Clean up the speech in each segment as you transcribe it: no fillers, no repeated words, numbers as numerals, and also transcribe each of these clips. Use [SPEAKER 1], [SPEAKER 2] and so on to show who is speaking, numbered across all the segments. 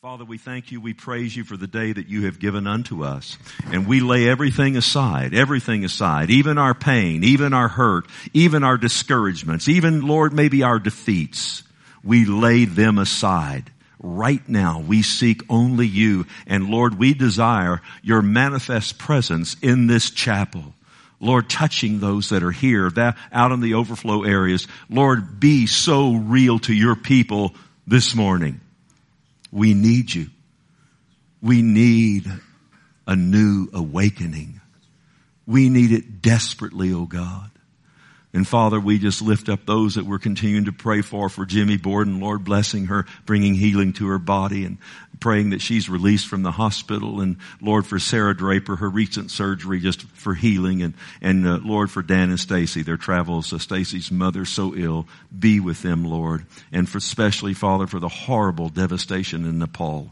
[SPEAKER 1] Father, we thank you, we praise you for the day that you have given unto us. And we lay everything aside, even our pain, even our hurt, even our discouragements, even, Lord, maybe our defeats. We lay them aside. Right now, we seek only you. And Lord, we desire your manifest presence in this chapel. Lord, touching those that are here, that out in the overflow areas. Lord, be so real to your people this morning. We need you. We need a new awakening. We need it desperately, oh God. And Father, we just lift up those that we're continuing to pray for Jimmy Borden. Lord, blessing her, bringing healing to her body and praying that she's released from the hospital. And Lord, for Sarah Draper, her recent surgery, just for healing. And Lord, for Dan and Stacy, their travels. Stacy's mother so ill. Be with them, Lord. And for especially, Father, for the horrible devastation in Nepal.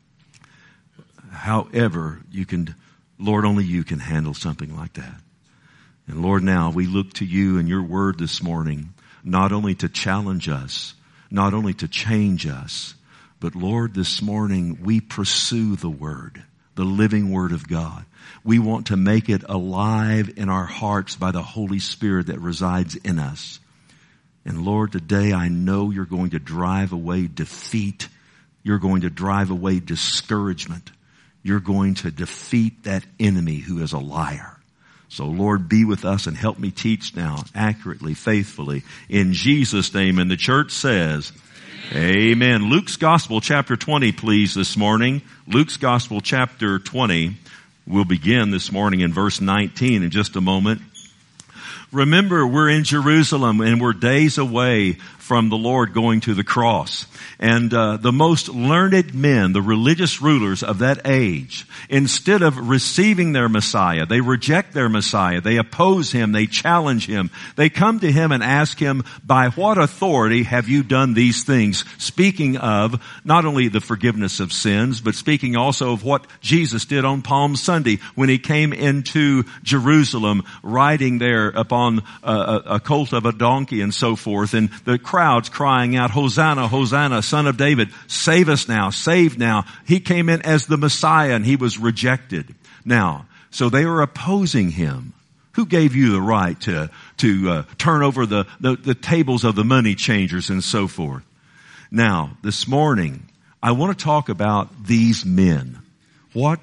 [SPEAKER 1] However you can, Lord, only you can handle something like that. And Lord, now we look to you and your word this morning, not only to challenge us, not only to change us, but Lord, this morning we pursue the word, the living word of God. We want to make it alive in our hearts by the Holy Spirit that resides in us. And Lord, today I know you're going to drive away defeat. You're going to drive away discouragement. You're going to defeat that enemy who is a liar. So Lord, be with us and help me teach now accurately, faithfully, in Jesus' name. And the church says, Amen. Luke's Gospel chapter 20, please, this morning. Luke's Gospel chapter 20. We'll begin this morning in verse 19 in just a moment. Remember, we're in Jerusalem and we're days away from the Lord going to the cross. And the most learned men, the religious rulers of that age, instead of receiving their Messiah, they reject their Messiah. They oppose him. They challenge him. They come to him and ask him, by what authority have you done these things? Speaking of not only the forgiveness of sins, but speaking also of what Jesus did on Palm Sunday when he came into Jerusalem, riding there upon a colt of a donkey and so forth, and the crowds crying out, Hosanna, Hosanna, Son of David, save us now, save now. He came in as the Messiah and he was rejected. Now, so they were opposing him. Who gave you the right to turn over the tables of the money changers and so forth? Now, this morning, I want to talk about these men. What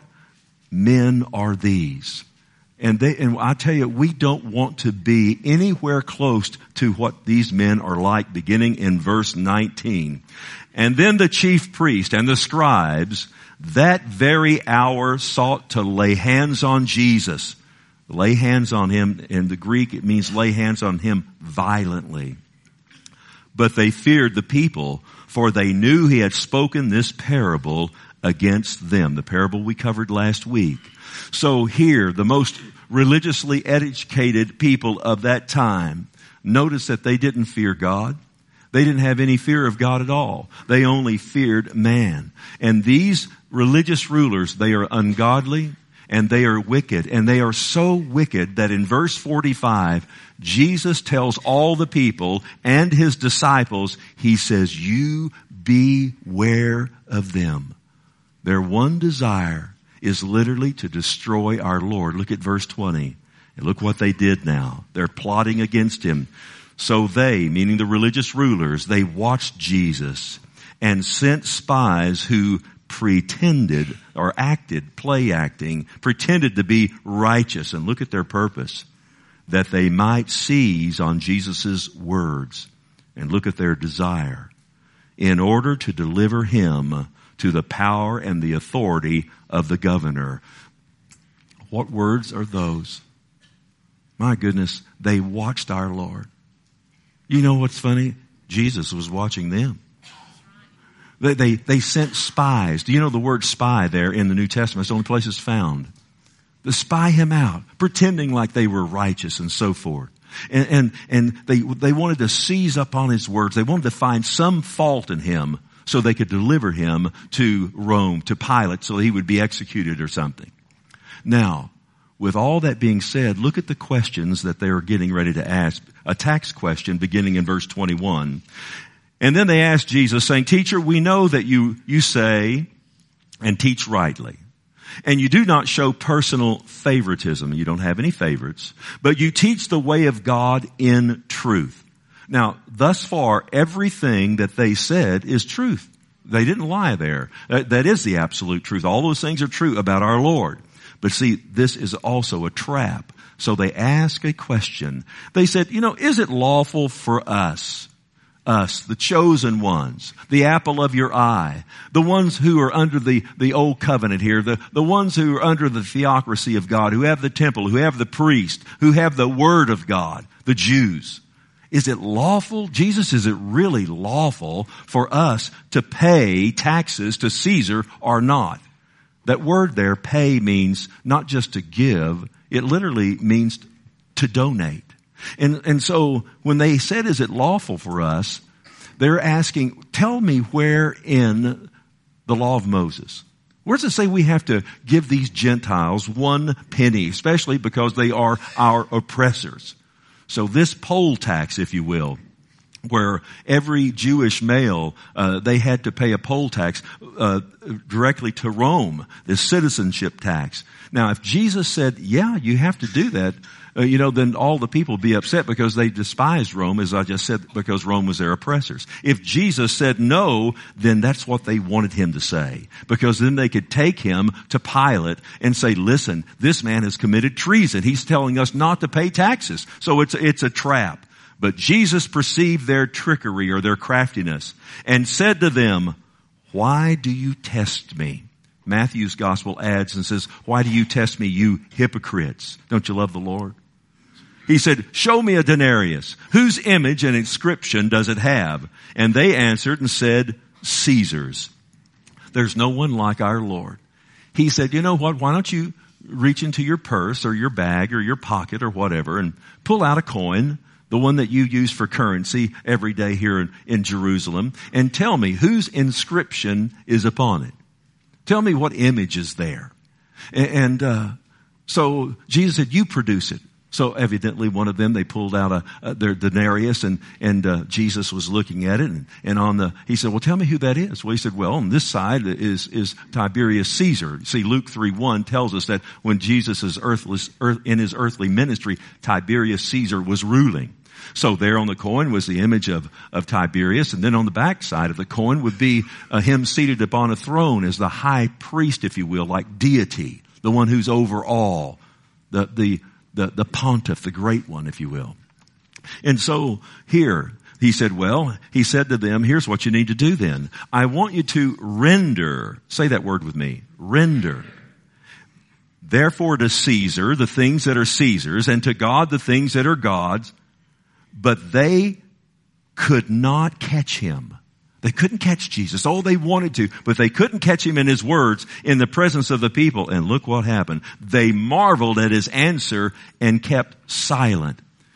[SPEAKER 1] men are these? And I tell you, we don't want to be anywhere close to what these men are like, beginning in verse 19. And then the chief priest and the scribes that very hour sought to lay hands on Jesus. Lay hands on him. In the Greek, it means lay hands on him violently. But they feared the people, for they knew he had spoken this parable against them. The parable we covered last week. So here, the most religiously educated people of that time, notice that they didn't fear God. They didn't have any fear of God at all. They only feared man. And these religious rulers, they are ungodly and they are wicked. And they are so wicked that in verse 45, Jesus tells all the people and his disciples, he says, you beware of them. Their one desire is literally to destroy our Lord. Look at verse 20. And look what they did now. They're plotting against him. So they, meaning the religious rulers, they watched Jesus and sent spies who pretended or acted, play acting, pretended to be righteous. And look at their purpose. That they might seize on Jesus' words. And look at their desire. In order to deliver him to the power and the authority of the governor. What words are those? My goodness, they watched our Lord. You know what's funny? Jesus was watching them. They sent spies. Do you know the word spy there in the New Testament? It's the only place it's found. They spy him out, pretending like they were righteous and so forth. And they wanted to seize upon his words. They wanted to find some fault in him so they could deliver him to Rome, to Pilate, so he would be executed or something. Now, with all that being said, look at the questions that they are getting ready to ask. A tax question beginning in verse 21. And then they asked Jesus, saying, Teacher, we know that you say and teach rightly. And you do not show personal favoritism. You don't have any favorites, but you teach the way of God in truth. Now, thus far, everything that they said is truth. They didn't lie there. That is the absolute truth. All those things are true about our Lord. But see, this is also a trap. So they ask a question. They said, is it lawful for us, the chosen ones, the apple of your eye, the ones who are under the old covenant here, the ones who are under the theocracy of God, who have the temple, who have the priest, who have the word of God, the Jews. Is it lawful? Jesus, is it really lawful for us to pay taxes to Caesar or not? That word there, pay, means not just to give, it literally means to donate. And so when they said, is it lawful for us? They're asking, tell me where in the law of Moses, where does it say we have to give these Gentiles 1 penny, especially because they are our oppressors? So this poll tax, if you will, where every Jewish male, they had to pay a poll tax directly to Rome, this citizenship tax. Now, if Jesus said, yeah, you have to do that, then all the people would be upset because they despised Rome, as I just said, because Rome was their oppressors. If Jesus said no, then that's what they wanted him to say, because then they could take him to Pilate and say, listen, this man has committed treason. He's telling us not to pay taxes. So it's a trap. But Jesus perceived their trickery or their craftiness and said to them, why do you test me? Matthew's gospel adds and says, why do you test me, you hypocrites? Don't you love the Lord? He said, show me a denarius. Whose image and inscription does it have? And they answered and said, Caesar's. There's no one like our Lord. He said, you know what? Why don't you reach into your purse or your bag or your pocket or whatever and pull out a coin, the one that you use for currency every day here in Jerusalem, and tell me whose inscription is upon it. Tell me what image is there. And so Jesus said, you produce it. So evidently one of them, they pulled out their denarius and Jesus was looking at it and he said, well, tell me who that is. Well, he said, well, on this side is Tiberius Caesar. See, Luke 3:1 tells us that when Jesus is in his earthly ministry, Tiberius Caesar was ruling. So there on the coin was the image of Tiberius, and then on the back side of the coin would be him seated upon a throne as the high priest, if you will, like deity, the one who's over all, the pontiff, the great one, if you will. And so here, he said to them, here's what you need to do then. I want you to render, say that word with me, render. Therefore to Caesar the things that are Caesar's, and to God the things that are God's. But they could not catch him. They couldn't catch Jesus. Oh, they wanted to, but they couldn't catch him in his words in the presence of the people. And look what happened. They marveled at his answer and kept silent.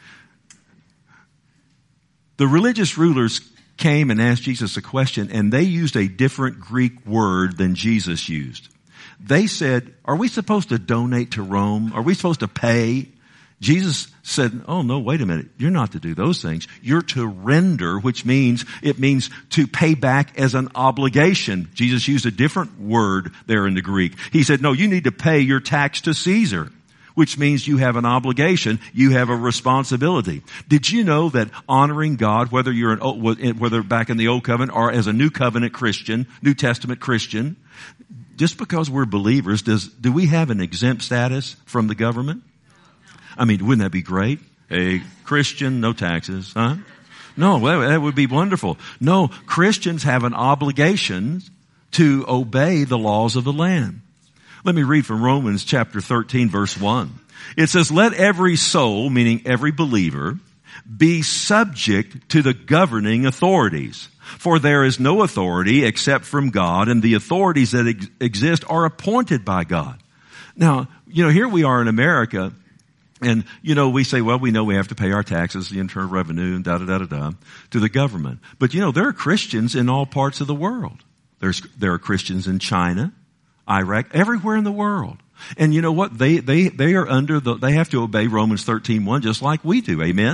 [SPEAKER 1] The religious rulers came and asked Jesus a question, and they used a different Greek word than Jesus used. They said, are we supposed to donate to Rome? Are we supposed to pay? Jesus said, oh no, wait a minute. You're not to do those things. You're to render, which means to pay back as an obligation. Jesus used a different word there in the Greek. He said, no, you need to pay your tax to Caesar, which means you have an obligation. You have a responsibility. Did you know that honoring God, whether whether back in the old covenant or as a new covenant Christian, New Testament Christian, just because we're believers, do we have an exempt status from the government? I mean, wouldn't that be great? A Christian, no taxes, huh? No, that would be wonderful. No, Christians have an obligation to obey the laws of the land. Let me read from Romans chapter 13, verse 1. It says, let every soul, meaning every believer, be subject to the governing authorities. For there is no authority except from God, and the authorities that exist are appointed by God. Now, here we are in America, and, we say, well, we know we have to pay our taxes, the Internal Revenue, and to the government. But, there are Christians in all parts of the world. There are Christians in China, Iraq, everywhere in the world. And you know what? They are they have to obey Romans 13:1 just like we do. Amen?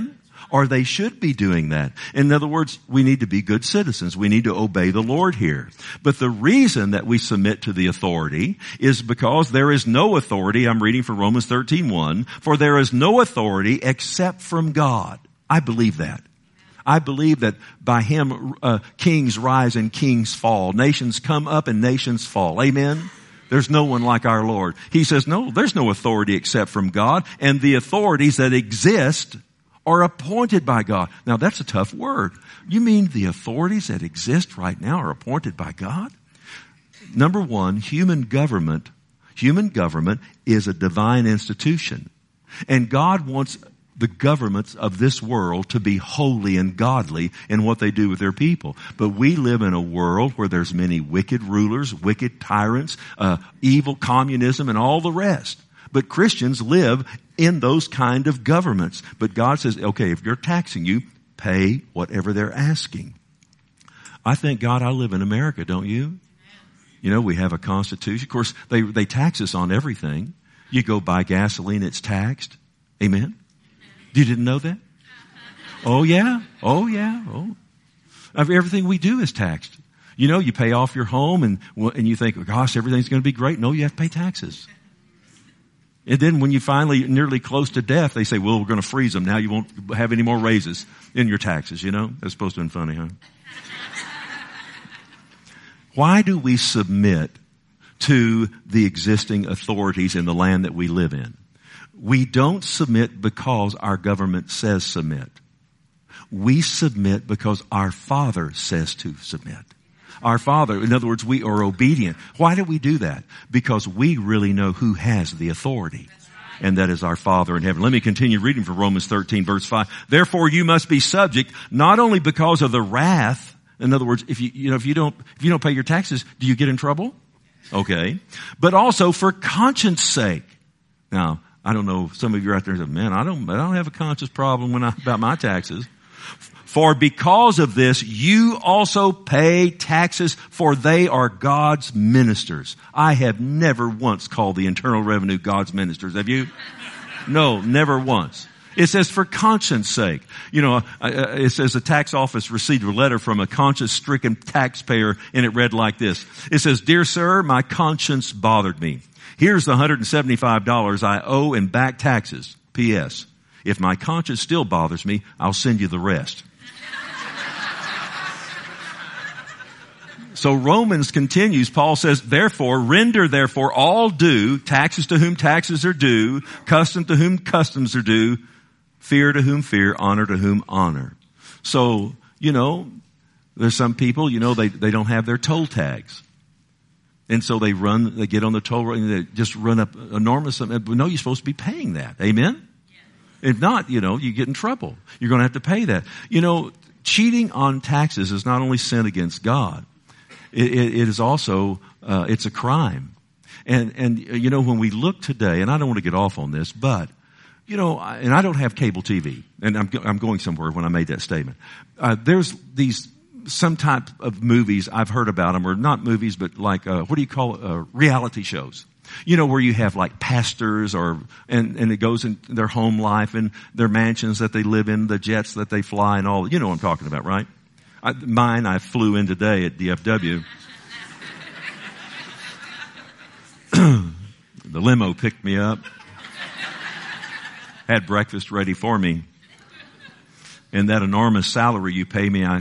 [SPEAKER 1] or they should be doing that. In other words, we need to be good citizens. We need to obey the Lord here. But the reason that we submit to the authority is because there is no authority. I'm reading from Romans 13:1. For there is no authority except from God. I believe that. I believe that by Him, kings rise and kings fall. Nations come up and nations fall. Amen? There's no one like our Lord. He says, no, there's no authority except from God, and the authorities that exist are appointed by God. Now that's a tough word. You mean the authorities that exist right now are appointed by God? Number one, human government is a divine institution. And God wants the governments of this world to be holy and godly in what they do with their people. But we live in a world where there's many wicked rulers, wicked tyrants, evil communism, and all the rest. But Christians live in those kind of governments. But God says, okay, if you're taxing you, pay whatever they're asking. I thank God I live in America, don't you? You know, we have a constitution. Of course, they tax us on everything. You go buy gasoline, it's taxed. Amen? You didn't know that? Oh yeah. Oh yeah. Oh. Everything we do is taxed. You know, you pay off your home and you think, gosh, everything's going to be great. No, you have to pay taxes. And then when you finally nearly close to death, they say, well, we're going to freeze them. Now you won't have any more raises in your taxes, you know? That's supposed to be funny, huh? Why do we submit to the existing authorities in the land that we live in? We don't submit because our government says submit. We submit because our Father says to submit. Our Father, in other words, we are obedient. Why do we do that? Because we really know who has the authority. And that is our Father in heaven. Let me continue reading from Romans 13 verse 5. Therefore you must be subject, not only because of the wrath. In other words, if you don't pay your taxes, do you get in trouble? Okay. But also for conscience sake. Now, I don't know, some of you are out there saying, man, I don't have a conscience problem about my taxes. For because of this, you also pay taxes, for they are God's ministers. I have never once called the Internal Revenue God's ministers. Have you? No, never once. It says for conscience sake. You know, it says the tax office received a letter from a conscience-stricken taxpayer, and it read like this. It says, Dear sir, my conscience bothered me. Here's the $175 I owe in back taxes. P.S. If my conscience still bothers me, I'll send you the rest. So Romans continues, Paul says, render all due, taxes to whom taxes are due, custom to whom customs are due, fear to whom fear, honor to whom honor. So, you know, there's some people, you know, they don't have their toll tags. And so they get on the toll road and they just run up enormous, but no, you're supposed to be paying that. Amen? Yeah. If not, you know, you get in trouble. You're going to have to pay that. You know, cheating on taxes is not only sin against God. It is also, it's a crime. And, you know, when we look today, and I don't want to get off on this, but, you know, and I don't have cable TV, and I'm going somewhere when I made that statement. There's some type of movies, I've heard about them, or not movies, but like, what do you call it? Reality shows. You know, where you have like pastors and it goes in their home life and their mansions that they live in, the jets that they fly and all, you know what I'm talking about, right? I flew in today at DFW. The limo picked me up, had breakfast ready for me, and that enormous salary you pay me,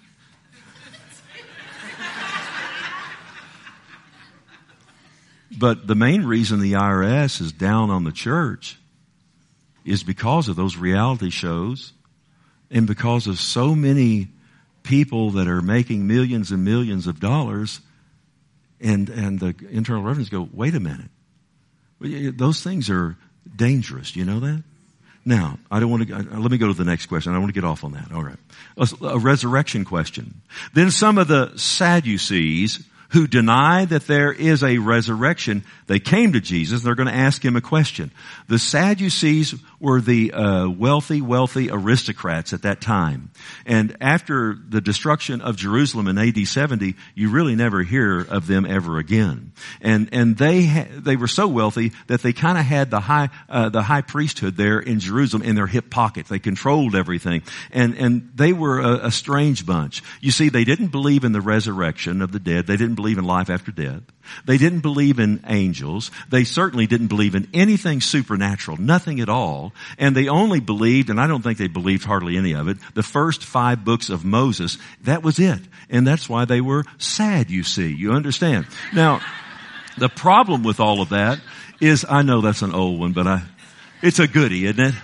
[SPEAKER 1] But the main reason the IRS is down on the church is because of those reality shows and because of so many people that are making millions and millions of dollars, and the Internal Revenues go, wait a minute. Those things are dangerous. You know that? Now, I don't want to, let me go to the next question. I don't want to get off on that. All right. A resurrection question. Then some of the Sadducees, who deny that there is a resurrection, they came to Jesus and they're going to ask him a question. The Sadducees were the wealthy aristocrats at that time. And after the destruction of Jerusalem in AD 70, you really never hear of them ever again. And they were so wealthy that they kind of had the high priesthood there in Jerusalem in their hip pockets. They controlled everything. And they were a strange bunch. You see, they didn't believe in the resurrection of the dead. They didn't believe in life after death. They didn't believe in angels. They certainly didn't believe in anything supernatural, nothing at all. And they only believed, and I don't think they believed hardly any of it, the first 5 books of Moses. That was it. And that's why they were sad, you see. You understand? Now, the problem with all of that is, I know that's an old one, but it's a goodie, isn't it?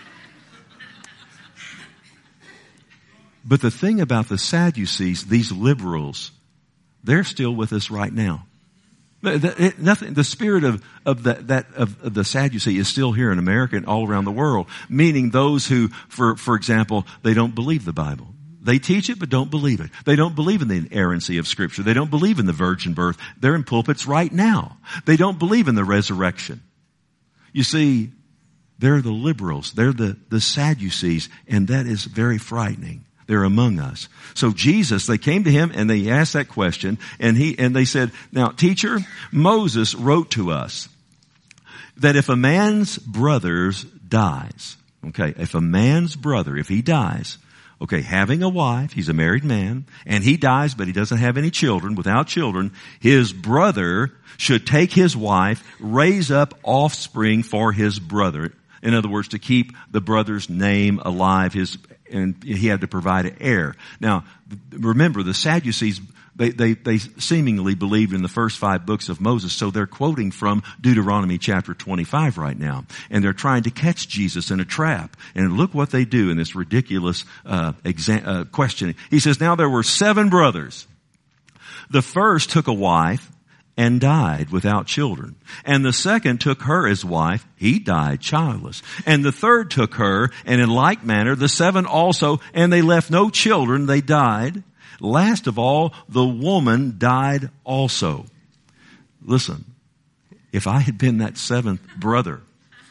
[SPEAKER 1] But the thing about the Sadducees, these liberals, they're still with us right now. The spirit of the Sadducee is still here in America and all around the world. Meaning those who, for example, they don't believe the Bible. They teach it but don't believe it. They don't believe in the inerrancy of Scripture. They don't believe in the virgin birth. They're in pulpits right now. They don't believe in the resurrection. You see, they're the liberals. They're the Sadducees, and that is very frightening. They're among us. So Jesus, they came to him and they asked that question, and they said, now, teacher, Moses wrote to us that if a man's brother dies, okay, if a man's brother, if he dies, okay, having a wife, he's a married man, and he dies but he doesn't have any children, without children, his brother should take his wife, raise up offspring for his brother. In other words, to keep the brother's name alive, and he had to provide an heir. Now, remember, the Sadducees, they seemingly believed in the first 5 books of Moses, so they're quoting from Deuteronomy chapter 25 right now. And they're trying to catch Jesus in a trap. And look what they do in this ridiculous questioning. He says, now there were 7 brothers. The first took a wife and died without children. And the second took her as wife. He died childless. And the third took her, and in like manner the 7 also, and they left no children. They died. Last of all, the woman died also. Listen, if I had been that 7th brother,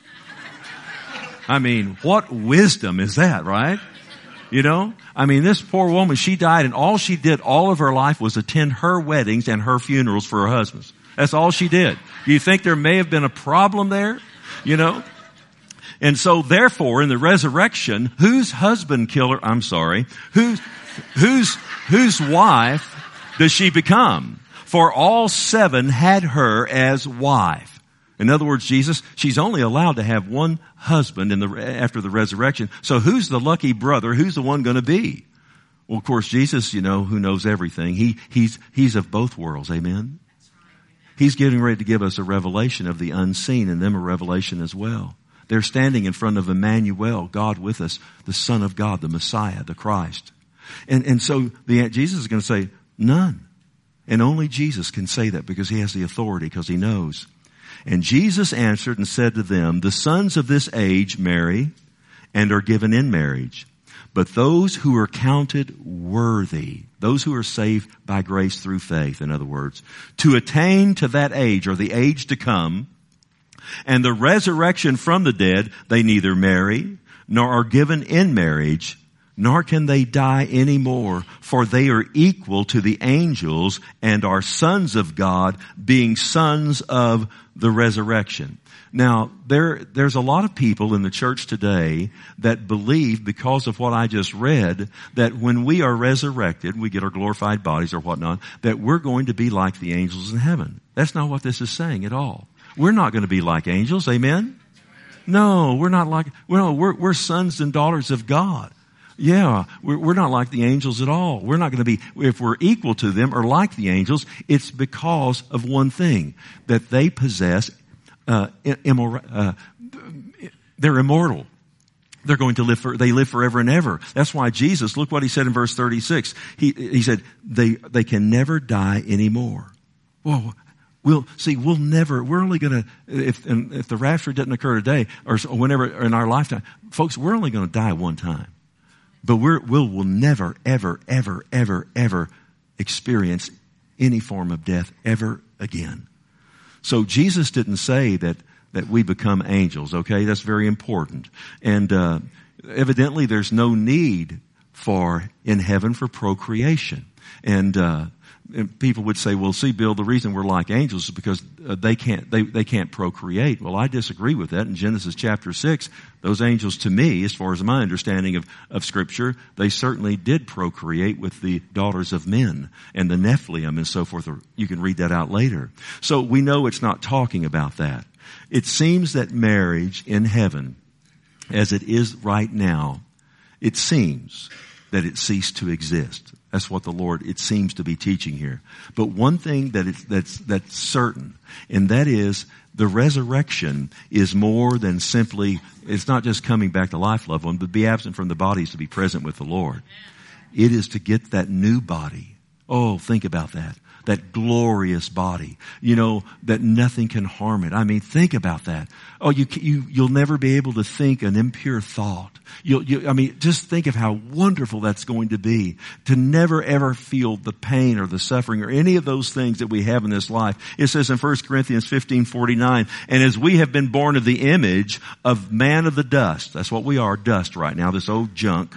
[SPEAKER 1] I mean, what wisdom is that, right? You know? I mean, this poor woman, she died, and all she did all of her life was attend her weddings and her funerals for her husbands. That's all she did. Do you think there may have been a problem there? You know? And so therefore, in the resurrection, whose wife does she become? For all 7 had her as wife. In other words, Jesus, she's only allowed to have one husband after the resurrection. So who's the lucky brother? Who's the one going to be? Well, of course, Jesus, you know, who knows everything. He's of both worlds. Amen. He's getting ready to give us a revelation of the unseen, and them a revelation as well. They're standing in front of Emmanuel, God with us, the Son of God, the Messiah, the Christ. And so Jesus is going to say, none. And only Jesus can say that because he has the authority, because he knows. And Jesus answered and said to them, the sons of this age marry and are given in marriage. But those who are counted worthy, those who are saved by grace through faith, in other words, to attain to that age or the age to come and the resurrection from the dead, they neither marry nor are given in marriage, nor can they die anymore, for they are equal to the angels and are sons of God, being sons of the resurrection. Now, there's a lot of people in the church today that believe, because of what I just read, that when we are resurrected, we get our glorified bodies or whatnot, that we're going to be like the angels in heaven. That's not what this is saying at all. We're not going to be like angels, amen? No, we're not like, we're sons and daughters of God. Yeah, we're not like the angels at all. We're not going to be, if we're equal to them or like the angels, it's because of one thing, that they possess, they're immortal. They're going to they live forever and ever. That's why Jesus, look what he said in verse 36. He said, they can never die anymore. Well, we're only going to, if the rapture doesn't occur today or whenever in our lifetime, folks, we're only going to die one time. But we'll never, ever, ever, ever, ever experience any form of death ever again. So Jesus didn't say that we become angels, okay? That's very important. And evidently there's no need in heaven for procreation. And people would say, well, see, Bill, the reason we're like angels is because they can't procreate. Well, I disagree with that. In Genesis chapter 6, those angels, to me, as far as my understanding of Scripture, they certainly did procreate with the daughters of men and the Nephilim and so forth. You can read that out later. So we know it's not talking about that. It seems that marriage in heaven, as it is right now, it seems that it ceased to exist. That's what the Lord, it seems to be teaching here. But one thing that's certain, and that is the resurrection is more than simply, it's not just coming back to life, loved one, but be absent from the body is to be present with the Lord. It is to get that new body. Oh, think about that. That glorious body, that nothing can harm it. I mean, think about that. Oh, you'll never be able to think an impure thought. Just think of how wonderful that's going to be, to never ever feel the pain or the suffering or any of those things that we have in this life. It says in 1 Corinthians 15:49, and as we have been born of the image of man of the dust, that's what we are, dust right now, this old junk,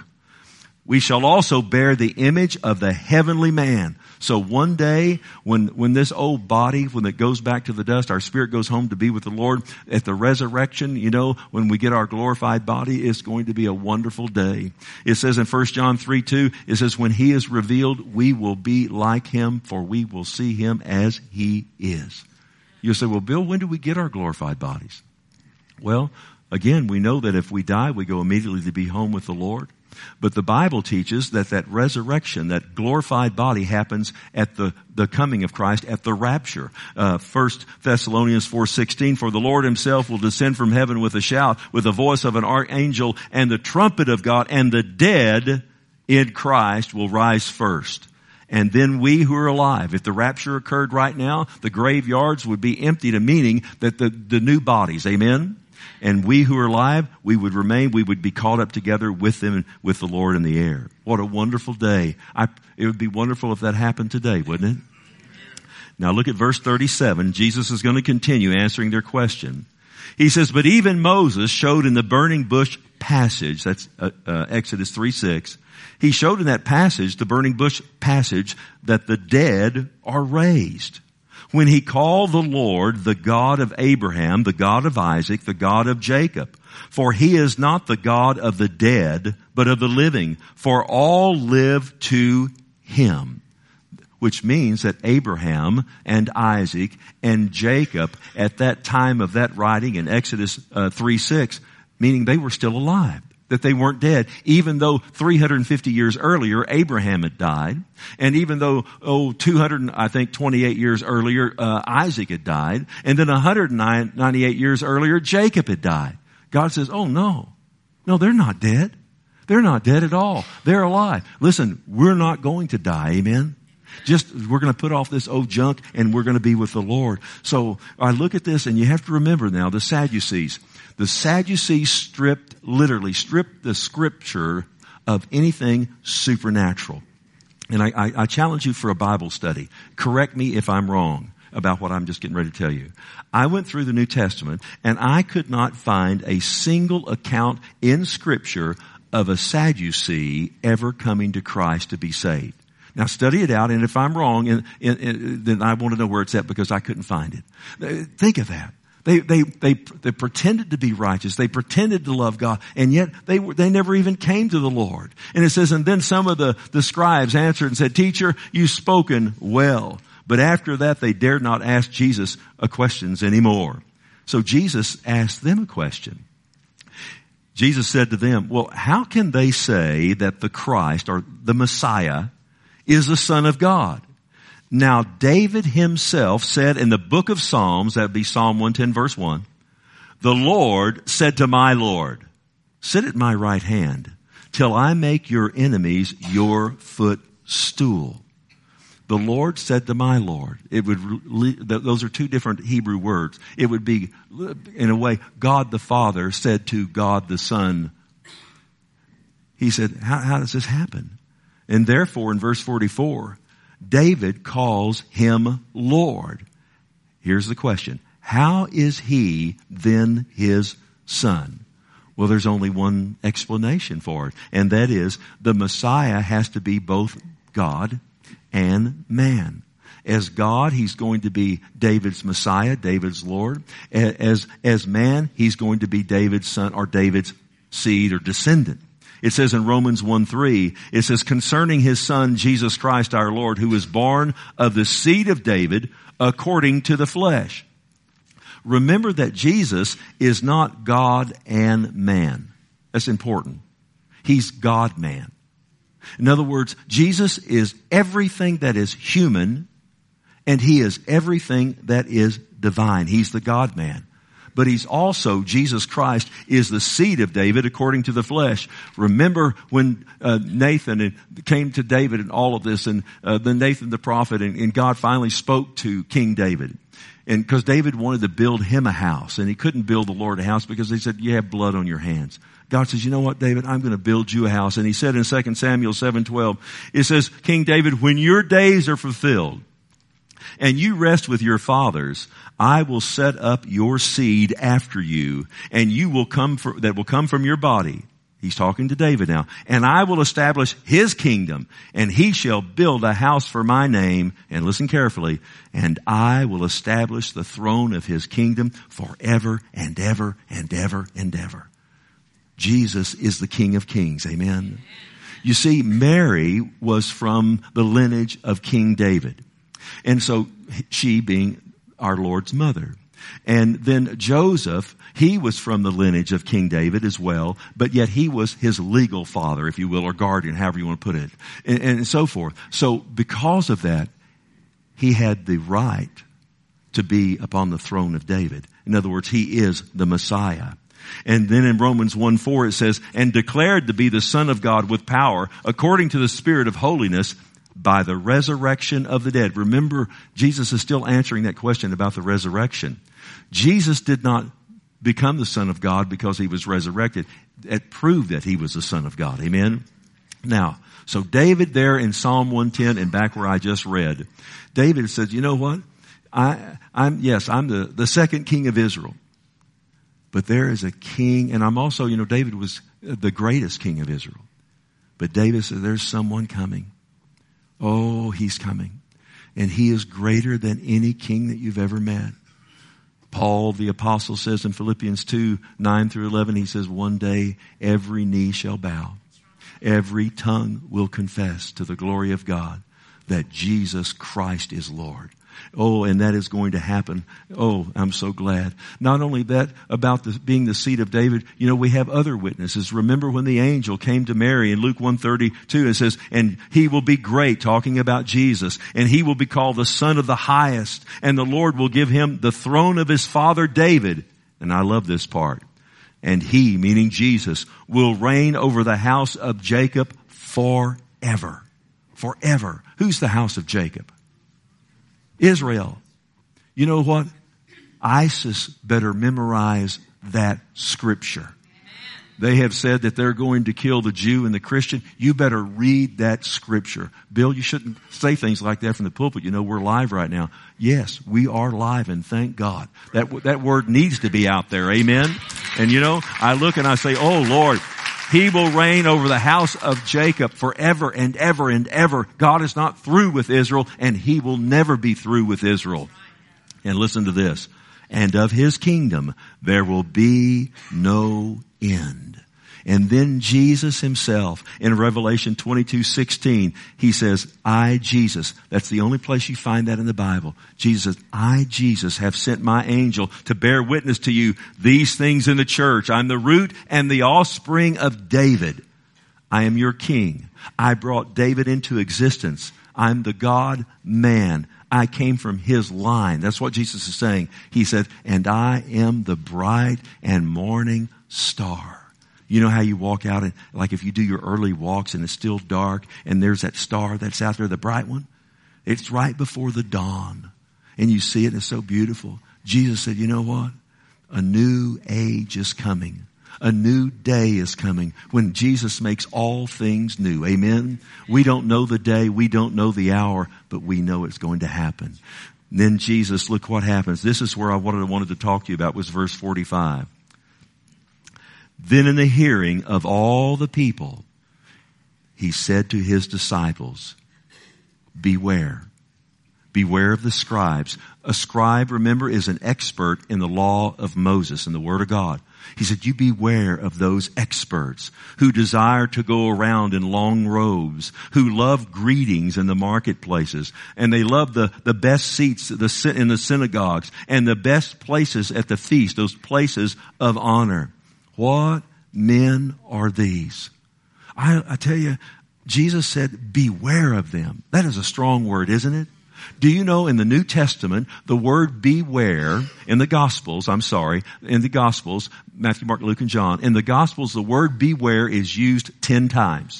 [SPEAKER 1] we shall also bear the image of the heavenly man. So one day, when this old body, when it goes back to the dust, our spirit goes home to be with the Lord at the resurrection, when we get our glorified body, it's going to be a wonderful day. It says in 1 John 3:2, it says, when he is revealed, we will be like him, for we will see him as he is. You'll say, well, Bill, when do we get our glorified bodies? Well, again, we know that if we die, we go immediately to be home with the Lord. But the Bible teaches that resurrection, that glorified body happens at the coming of Christ at the rapture. 1 Thessalonians 4:16, for the Lord himself will descend from heaven with a shout, with the voice of an archangel and the trumpet of God, and the dead in Christ will rise first. And then we who are alive, if the rapture occurred right now, the graveyards would be emptied, meaning that the new bodies, amen? And we who are alive, we would remain, we would be caught up together with them, with the Lord in the air. What a wonderful day. It would be wonderful if that happened today, wouldn't it? Now look at verse 37. Jesus is going to continue answering their question. He says, but even Moses showed in the burning bush passage, that's Exodus 3:6, he showed in that passage, the burning bush passage, that the dead are raised. When he called the Lord the God of Abraham, the God of Isaac, the God of Jacob. For he is not the God of the dead, but of the living. For all live to him. Which means that Abraham and Isaac and Jacob at that time of that writing in Exodus 3:6, meaning they were still alive. That they weren't dead, even though 350 years earlier, Abraham had died. And even though, 228 years earlier, Isaac had died. And then 198 years earlier, Jacob had died. God says, oh no, they're not dead. They're not dead at all. They're alive. Listen, we're not going to die. Amen. We're going to put off this old junk and we're going to be with the Lord. So I look at this and you have to remember now the Sadducees. The Sadducees literally stripped the scripture of anything supernatural. And I challenge you for a Bible study. Correct me if I'm wrong about what I'm just getting ready to tell you. I went through the New Testament and I could not find a single account in scripture of a Sadducee ever coming to Christ to be saved. Now study it out, and if I'm wrong, then I want to know where it's at because I couldn't find it. Think of that. They pretended to be righteous. They pretended to love God, and yet they never even came to the Lord. And it says, and then some of the scribes answered and said, Teacher, you've spoken well. But after that, they dared not ask Jesus questions anymore. So Jesus asked them a question. Jesus said to them, well, how can they say that the Christ or the Messiah is the Son of God? Now, David himself said in the book of Psalms, that would be Psalm 110 verse 1, the Lord said to my Lord, sit at my right hand till I make your enemies your footstool. The Lord said to my Lord. Those are two different Hebrew words. It would be, in a way, God the Father said to God the Son. He said, how does this happen? And therefore, in verse 44, David calls him Lord. Here's the question. How is he then his son? Well, there's only one explanation for it, and that is the Messiah has to be both God and man. As God, he's going to be David's Messiah, David's Lord. As man, he's going to be David's son or David's seed or descendant. It says in Romans 1:3, it says, concerning his son, Jesus Christ our Lord, who was born of the seed of David according to the flesh. Remember that Jesus is not God and man. That's important. He's God-man. In other words, Jesus is everything that is human, and he is everything that is divine. He's the God-man. But he's also, Jesus Christ is the seed of David according to the flesh. Remember when Nathan came to David and all of this, and then Nathan the prophet, and God finally spoke to King David. And because David wanted to build him a house, and he couldn't build the Lord a house because he said, you have blood on your hands. God says, you know what, David, I'm going to build you a house. And he said in 2 Samuel 7:12, it says, King David, when your days are fulfilled and you rest with your fathers, I will set up your seed after you, and you will that will come from your body. He's talking to David now. And I will establish his kingdom, and he shall build a house for my name. And listen carefully. And I will establish the throne of his kingdom forever and ever and ever and ever. Jesus is the King of Kings. Amen. You see, Mary was from the lineage of King David. And so she being our Lord's mother. And then Joseph, he was from the lineage of King David as well, but yet he was his legal father, if you will, or guardian, however you want to put it, and so forth. So because of that, he had the right to be upon the throne of David. In other words, he is the Messiah. And then in Romans 1:4 it says, and declared to be the Son of God with power, according to the Spirit of holiness, by the resurrection of the dead. Remember, Jesus is still answering that question about the resurrection. Jesus did not become the Son of God because he was resurrected. It proved that he was the Son of God. Amen? Now, so David there in Psalm 110 and back where I just read, David said, you know what? I'm the second king of Israel. But there is a king, and I'm also, David was the greatest king of Israel. But David said, there's someone coming. Oh, he's coming. And he is greater than any king that you've ever met. Paul, the apostle, says in Philippians 2:9-11, he says, one day every knee shall bow. Every tongue will confess to the glory of God that Jesus Christ is Lord. Oh, and that is going to happen. Oh, I'm so glad. Not only that, about being the seed of David, we have other witnesses. Remember when the angel came to Mary in Luke 1:32, it says, and he will be great, talking about Jesus, and he will be called the Son of the Highest, and the Lord will give him the throne of his father David. And I love this part. And he, meaning Jesus, will reign over the house of Jacob forever. Forever. Who's the house of Jacob? Israel. You know what? ISIS better memorize that scripture. They have said that they're going to kill the Jew and the Christian. You better read that scripture. Bill, you shouldn't say things like that from the pulpit. We're live right now. Yes, we are live, and thank God. That word needs to be out there. Amen? And I look and I say, oh Lord, he will reign over the house of Jacob forever and ever and ever. God is not through with Israel, and he will never be through with Israel. And listen to this. And of his kingdom there will be no end. And then Jesus himself in Revelation 22:16, he says, I, Jesus, that's the only place you find that in the Bible. Jesus says, I, Jesus, have sent my angel to bear witness to you these things in the church. I'm the root and the offspring of David. I am your king. I brought David into existence. I'm the God-man. I came from his line. That's what Jesus is saying. He said, and I am the bright and morning star. You know how you walk out and like if you do your early walks and it's still dark and there's that star that's out there, the bright one? It's right before the dawn. And you see it and it's so beautiful. Jesus said, you know what? A new age is coming. A new day is coming when Jesus makes all things new. Amen? We don't know the day, we don't know the hour, but we know it's going to happen. And then Jesus, look what happens. This is where I wanted to talk to you about, was verse 45. Then in the hearing of all the people, he said to his disciples, beware. Beware of the scribes. A scribe, remember, is an expert in the law of Moses and the Word of God. He said, you beware of those experts who desire to go around in long robes, who love greetings in the marketplaces, and they love the best seats in the synagogues and the best places at the feast, those places of honor. What men are these? I tell you, Jesus said, beware of them. That is a strong word, isn't it? Do you know in the New Testament, the word beware in the Gospels, Matthew, Mark, Luke, and John, in the Gospels, the word beware is used 10 times.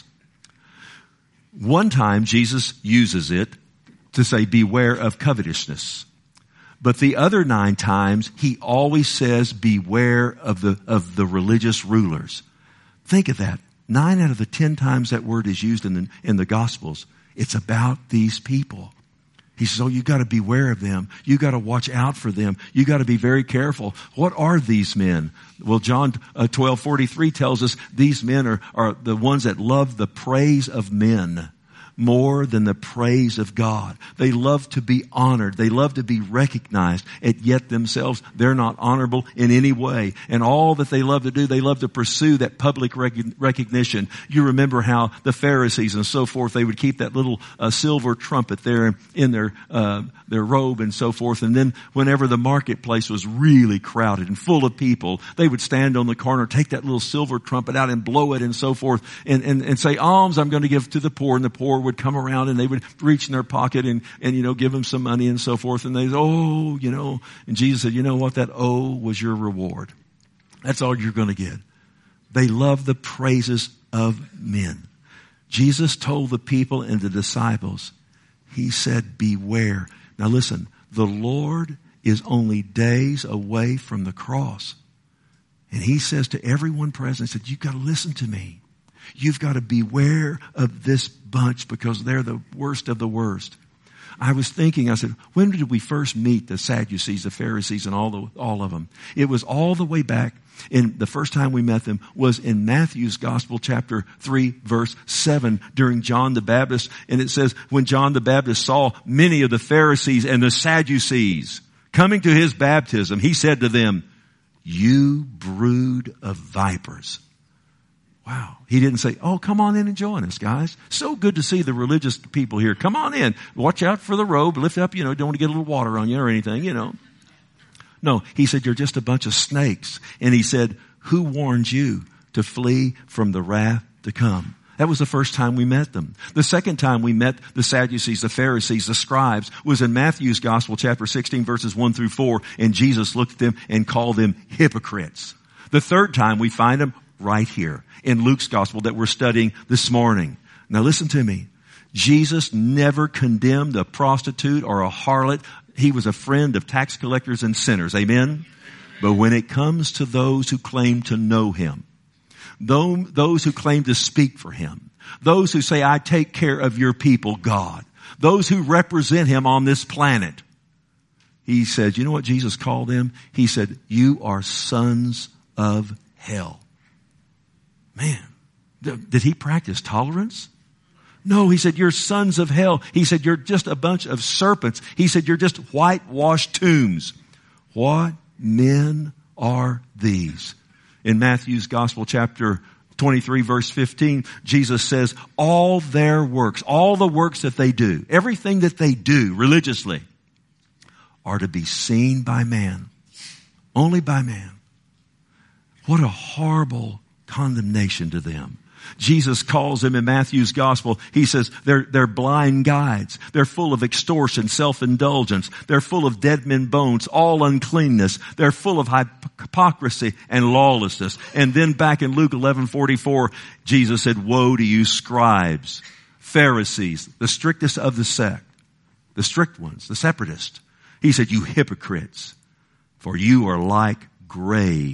[SPEAKER 1] One time, Jesus uses it to say beware of covetousness. But the other 9 times, he always says beware of the religious rulers. Think of that. 9 out of the 10 times that word is used in the Gospels, it's about these people. He says, oh, you got to beware of them. You got to watch out for them. You got to be very careful. What are these men? Well, John 12:43 tells us these men are the ones that love the praise of men more than the praise of God. They love to be honored. They love to be recognized, and yet themselves, they're not honorable in any way. And all that they love to do, they love to pursue that public recognition. You remember how the Pharisees and so forth, they would keep that little silver trumpet there in their robe and so forth. And then whenever the marketplace was really crowded and full of people, they would stand on the corner, take that little silver trumpet out and blow it and so forth, and say, alms I'm going to give to the poor, and the poor would come around and they would reach in their pocket and give them some money and so forth. And they say, and Jesus said, you know what? That was your reward. That's all you're going to get. They love the praises of men. Jesus told the people and the disciples, he said, beware. Now listen, the Lord is only days away from the cross. And he says to everyone present, he said, you've got to listen to me. You've got to beware of this bunch because they're the worst of the worst. I was thinking, I said, when did we first meet the Sadducees, the Pharisees, and all of them? It was all the way back. And the first time we met them was in Matthew's Gospel, chapter 3, verse 7, during John the Baptist. And it says, when John the Baptist saw many of the Pharisees and the Sadducees coming to his baptism, he said to them, you brood of vipers. Wow. He didn't say, oh, come on in and join us, guys. So good to see the religious people here. Come on in. Watch out for the robe. Lift up, don't want to get a little water on you or anything, No, he said, you're just a bunch of snakes. And he said, who warned you to flee from the wrath to come? That was the first time we met them. The second time we met the Sadducees, the Pharisees, the scribes was in Matthew's Gospel, chapter 16, verses 1 through 4. And Jesus looked at them and called them hypocrites. The third time we find them right here in Luke's Gospel that we're studying this morning. Now listen to me. Jesus never condemned a prostitute or a harlot. He was a friend of tax collectors and sinners. Amen? But when it comes to those who claim to know him, those who claim to speak for him, those who say, I take care of your people, God, those who represent him on this planet, he said, you know what Jesus called them? He said, you are sons of hell. Man, did he practice tolerance? No, he said, you're sons of hell. He said, you're just a bunch of serpents. He said, you're just whitewashed tombs. What men are these? In Matthew's Gospel, chapter 23, verse 15, Jesus says, all their works, all the works that they do, everything that they do religiously, are to be seen by man. Only by man. What a horrible condemnation to them. Jesus calls them in Matthew's Gospel, he says they're blind guides. They're full of extortion, self-indulgence. They're full of dead men bones, all uncleanness. They're full of hypocrisy and lawlessness. And then back in Luke 11:44, Jesus said, woe to you scribes, Pharisees, the strictest of the sect, the strict ones, the separatists. He said, you hypocrites, for you are like graves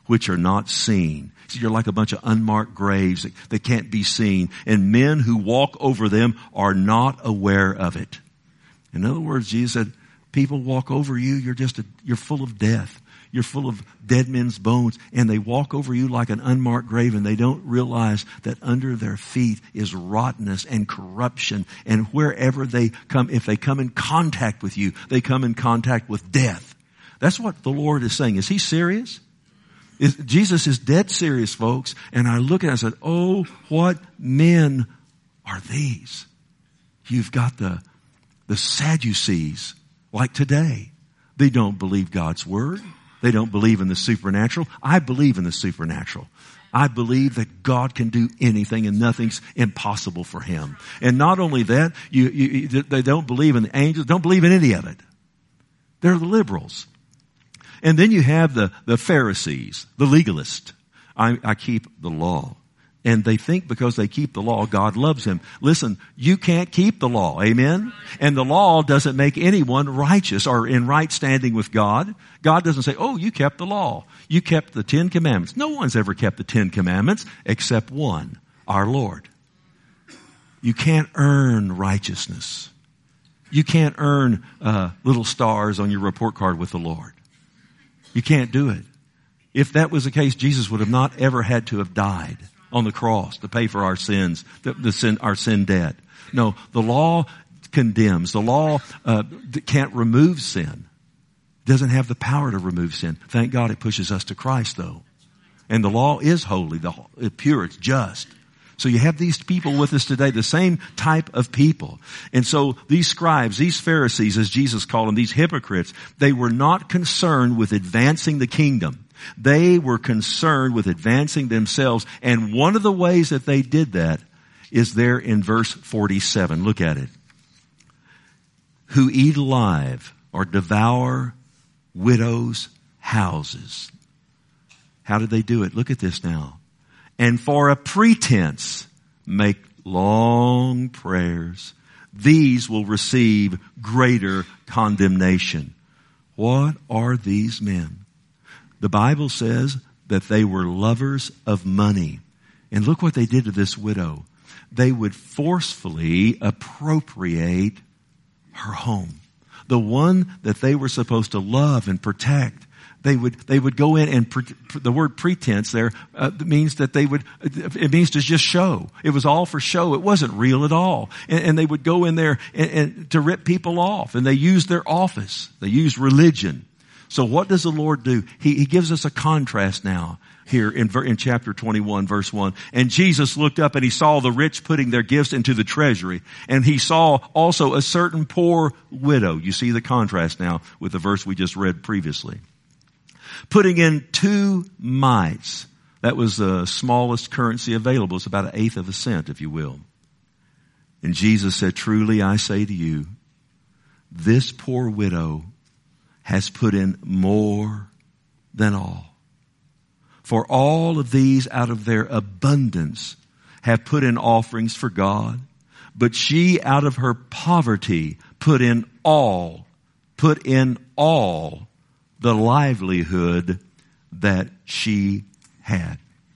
[SPEAKER 1] which are not seen. So you're like a bunch of unmarked graves that can't be seen. And men who walk over them are not aware of it. In other words, Jesus said, people walk over you, you're full of death. You're full of dead men's bones, and they walk over you like an unmarked grave, and they don't realize that under their feet is rottenness and corruption. And wherever they come, if they come in contact with you, they come in contact with death. That's what the Lord is saying. Is he serious? Jesus is dead serious, folks. And I look at it and I said, oh, what men are these? You've got the Sadducees, like today. They don't believe God's word. They don't believe in the supernatural. I believe in the supernatural. I believe that God can do anything and nothing's impossible for him. And not only that, they don't believe in the angels, don't believe in any of it. They're the liberals. And then you have the Pharisees, the legalists. I keep the law. And they think because they keep the law, God loves him. Listen, you can't keep the law. Amen? And the law doesn't make anyone righteous or in right standing with God. God doesn't say, oh, you kept the law. You kept the 10 Commandments. No one's ever kept the 10 Commandments except one, our Lord. You can't earn righteousness. You can't earn little stars on your report card with the Lord. You can't do it. If that was the case, Jesus would have not ever had to have died on the cross to pay for our sins, our sin debt. No, the law condemns. The law can't remove sin. Doesn't have the power to remove sin. Thank God it pushes us to Christ, though. And the law is holy, it's pure, it's just. So you have these people with us today, the same type of people. And so these scribes, these Pharisees, as Jesus called them, these hypocrites, they were not concerned with advancing the kingdom. They were concerned with advancing themselves. And one of the ways that they did that is there in verse 47. Look at it. Who eat alive or devour widows' houses. How did they do it? Look at this now. And for a pretense make long prayers. These will receive greater condemnation. What are these men? The Bible says that they were lovers of money. And look what they did to this widow. They would forcefully appropriate her home. The one that they were supposed to love and protect. They would go in and the word pretense there means that it means to just show. It was all for show. It wasn't real at all. And they would go in there and to rip people off. And they used their office. They used religion. So what does the Lord do? He gives us a contrast now here in chapter 21, verse 1. And Jesus looked up and he saw the rich putting their gifts into the treasury. And he saw also a certain poor widow. You see the contrast now with the verse we just read previously. Putting in 2 mites. That was the smallest currency available. It's about 1/8 of a cent, if you will. And Jesus said, truly I say to you, this poor widow has put in more than all. For all of these out of their abundance have put in offerings for God, but she out of her poverty put in all the livelihood that she had.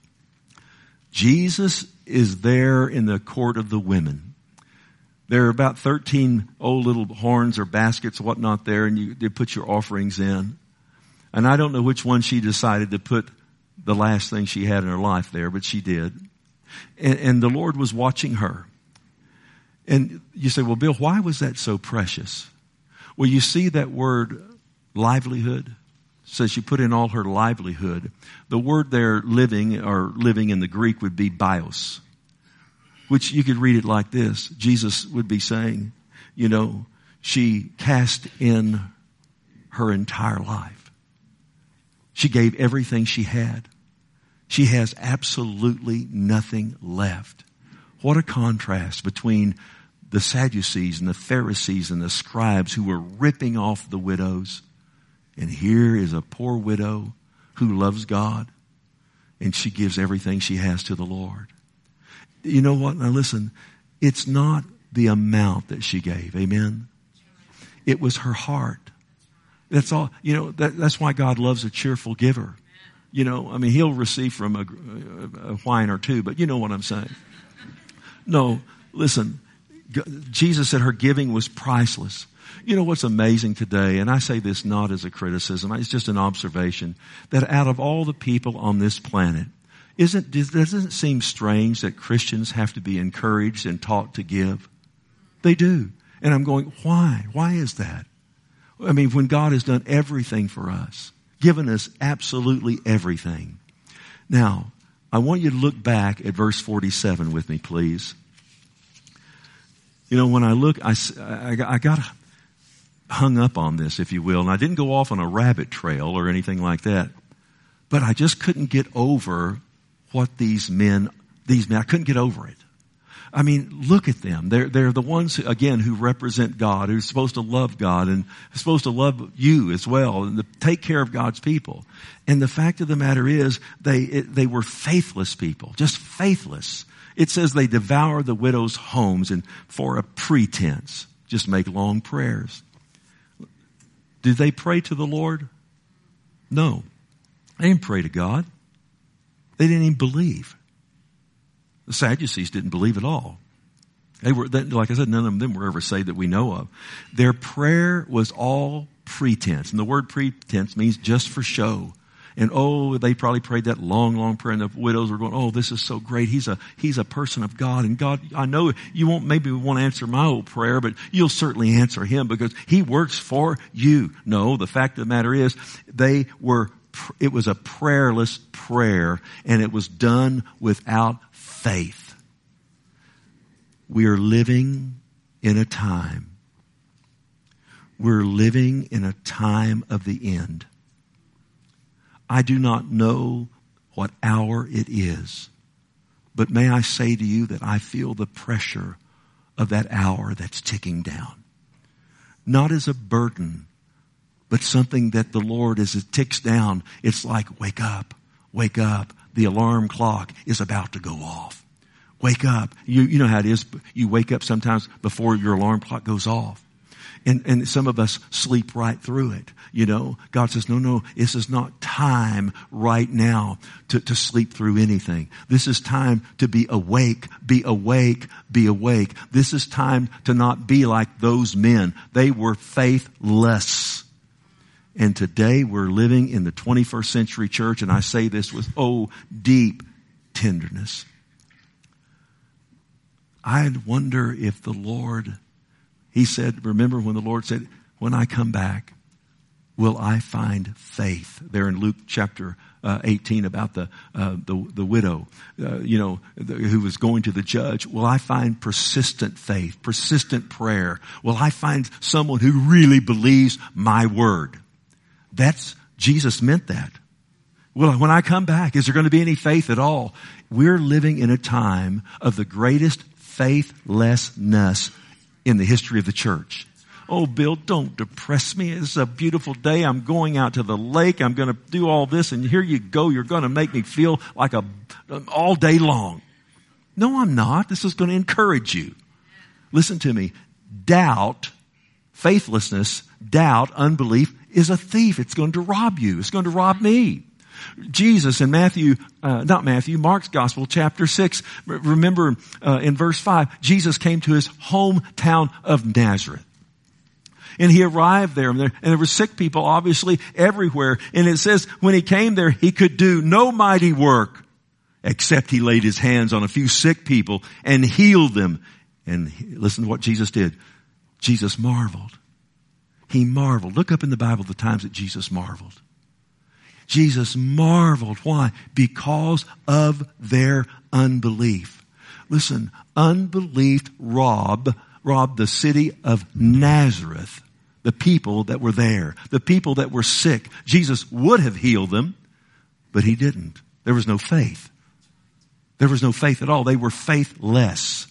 [SPEAKER 1] Jesus is there in the court of the women. There are about 13 old little horns or baskets, whatnot there, and they put your offerings in. And I don't know which one she decided to put the last thing she had in her life there, but she did. And the Lord was watching her. And you say, well, Bill, why was that so precious? Well, you see that word livelihood? It says she put in all her livelihood. The word there, living in the Greek would be bios. Which you could read it like this. Jesus would be saying, she cast in her entire life. She gave everything she had. She has absolutely nothing left. What a contrast between the Sadducees and the Pharisees and the scribes who were ripping off the widows. And here is a poor widow who loves God, and she gives everything she has to the Lord. You know what? Now listen, it's not the amount that she gave. Amen? It was her heart. That's all. That's why God loves a cheerful giver. he'll receive from a wine or two, but you know what I'm saying. No, listen, Jesus said her giving was priceless. You know what's amazing today, and I say this not as a criticism, it's just an observation, that out of all the people on this planet, doesn't it seem strange that Christians have to be encouraged and taught to give? They do. And I'm going, why? Why is that? I mean, when God has done everything for us, given us absolutely everything. Now, I want you to look back at verse 47 with me, please. When I look, I got hung up on this, if you will, and I didn't go off on a rabbit trail or anything like that, but I just couldn't get over what these men, I couldn't get over it. I mean, look at them. They're the ones, again, who represent God, who's supposed to love God and supposed to love you as well and to take care of God's people. And the fact of the matter is they were faithless people, just faithless. It says they devour the widow's homes and for a pretense, just make long prayers. Did they pray to the Lord? No. They didn't pray to God. They didn't even believe. The Sadducees didn't believe at all. Like I said, none of them were ever saved that we know of. Their prayer was all pretense. And the word pretense means just for show. And they probably prayed that long, long prayer. And the widows were going, this is so great. He's a person of God. And God, I know you won't answer my old prayer, but you'll certainly answer him because he works for you. No, the fact of the matter is it was a prayerless prayer and it was done without faith. We are living in a time. We're living in a time of the end. I do not know what hour it is, but may I say to you that I feel the pressure of that hour that's ticking down. Not as a burden, but something that the Lord, as it ticks down, it's like, wake up, wake up. The alarm clock is about to go off. Wake up. You know how it is. You wake up sometimes before your alarm clock goes off. And some of us sleep right through it. God says, no, this is not time right now to sleep through anything. This is time to be awake, be awake, be awake. This is time to not be like those men. They were faithless. And today we're living in the 21st century church, and I say this with, deep tenderness. I wonder if the Lord, he said, remember when the Lord said, when I come back, will I find faith? There in Luke chapter 18 about the widow, who was going to the judge. Will I find persistent faith, persistent prayer? Will I find someone who really believes my word? Jesus meant that. Well, when I come back, is there going to be any faith at all? We're living in a time of the greatest faithlessness in the history of the church. Oh, Bill, don't depress me. It's a beautiful day. I'm going out to the lake. I'm going to do all this. And here you go. You're going to make me feel like all day long. No, I'm not. This is going to encourage you. Listen to me. Doubt, faithlessness, doubt, unbelief is a thief. It's going to rob you. It's going to rob me. Jesus in Mark's Gospel, chapter 6, remember in verse 5, Jesus came to his hometown of Nazareth. And he arrived there, and there were sick people obviously everywhere. And it says when he came there, he could do no mighty work except he laid his hands on a few sick people and healed them. And listen to what Jesus did. Jesus marveled. He marveled. Look up in the Bible the times that Jesus marveled. Jesus marveled. Why? Because of their unbelief. Listen, unbelief robbed the city of Nazareth, the people that were there, the people that were sick. Jesus would have healed them, but he didn't. There was no faith. There was no faith at all. They were faithless.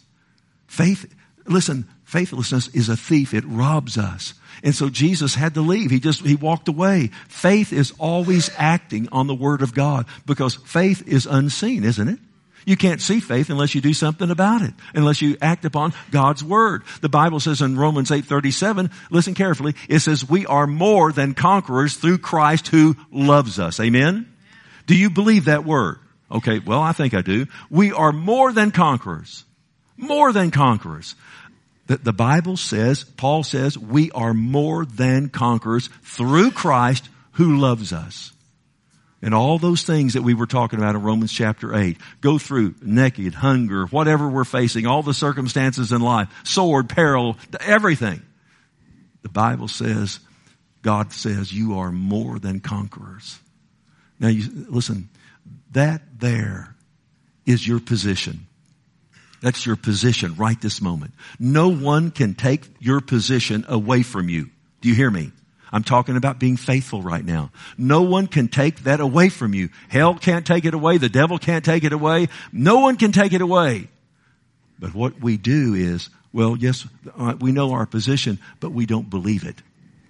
[SPEAKER 1] Faithlessness is a thief. It robs us. And so Jesus had to leave. He walked away. Faith is always acting on the Word of God because faith is unseen, isn't it? You can't see faith unless you do something about it, unless you act upon God's Word. The Bible says in Romans 8:37, listen carefully, it says we are more than conquerors through Christ who loves us. Amen? Do you believe that word? Okay, well, I think I do. We are more than conquerors. More than conquerors. The Bible says, Paul says, we are more than conquerors through Christ who loves us. And all those things that we were talking about in Romans chapter 8, go through naked, hunger, whatever we're facing, all the circumstances in life, sword, peril, everything. The Bible says, God says, you are more than conquerors. Now, listen, that there is your position. That's your position right this moment. No one can take your position away from you. Do you hear me? I'm talking about being faithful right now. No one can take that away from you. Hell can't take it away. The devil can't take it away. No one can take it away. But what we do is, well, yes, we know our position, but we don't believe it.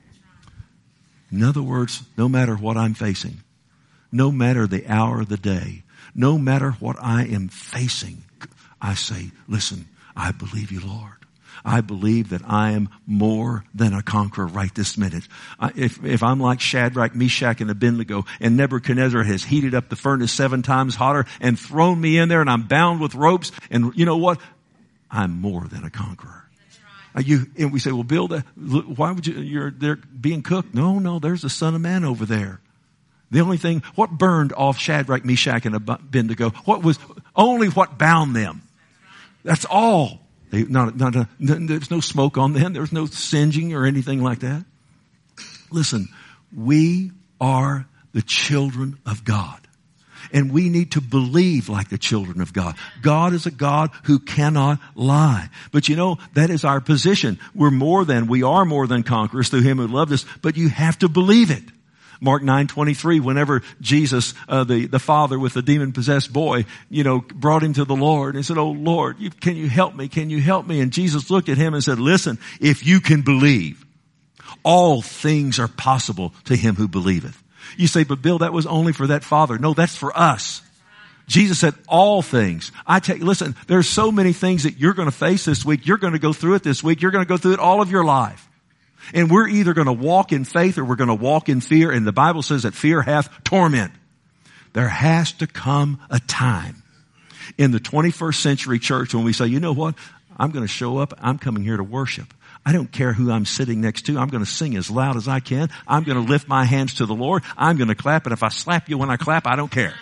[SPEAKER 1] In other words, no matter what I'm facing, no matter the hour of the day, no matter what I am facing, I say, listen, I believe you, Lord. I believe that I am more than a conqueror right this minute. If I'm like Shadrach, Meshach, and Abednego, and Nebuchadnezzar has heated up the furnace 7 times hotter and thrown me in there, and I'm bound with ropes, and you know what? I'm more than a conqueror. That's right. And we say, well, Bill, why would you're there being cooked? No, there's the Son of Man over there. The only thing, what burned off Shadrach, Meshach, and Abednego? Only what bound them. That's all. There's no smoke on them. There's no singeing or anything like that. Listen, we are the children of God. And we need to believe like the children of God. God is a God who cannot lie. But you know, that is our position. We are more than conquerors through Him who loved us, but you have to believe it. Mark 9:23, whenever Jesus, the father with the demon-possessed boy, brought him to the Lord and said, oh Lord, can you help me? Can you help me? And Jesus looked at him and said, listen, if you can believe, all things are possible to him who believeth. You say, but Bill, that was only for that father. No, that's for us. Jesus said all things. Listen, there's so many things that you're going to face this week. You're going to go through it this week. You're going to go through it all of your life. And we're either going to walk in faith or we're going to walk in fear. And the Bible says that fear hath torment. There has to come a time in the 21st century church when we say, you know what? I'm going to show up. I'm coming here to worship. I don't care who I'm sitting next to. I'm going to sing as loud as I can. I'm going to lift my hands to the Lord. I'm going to clap. And if I slap you when I clap, I don't care.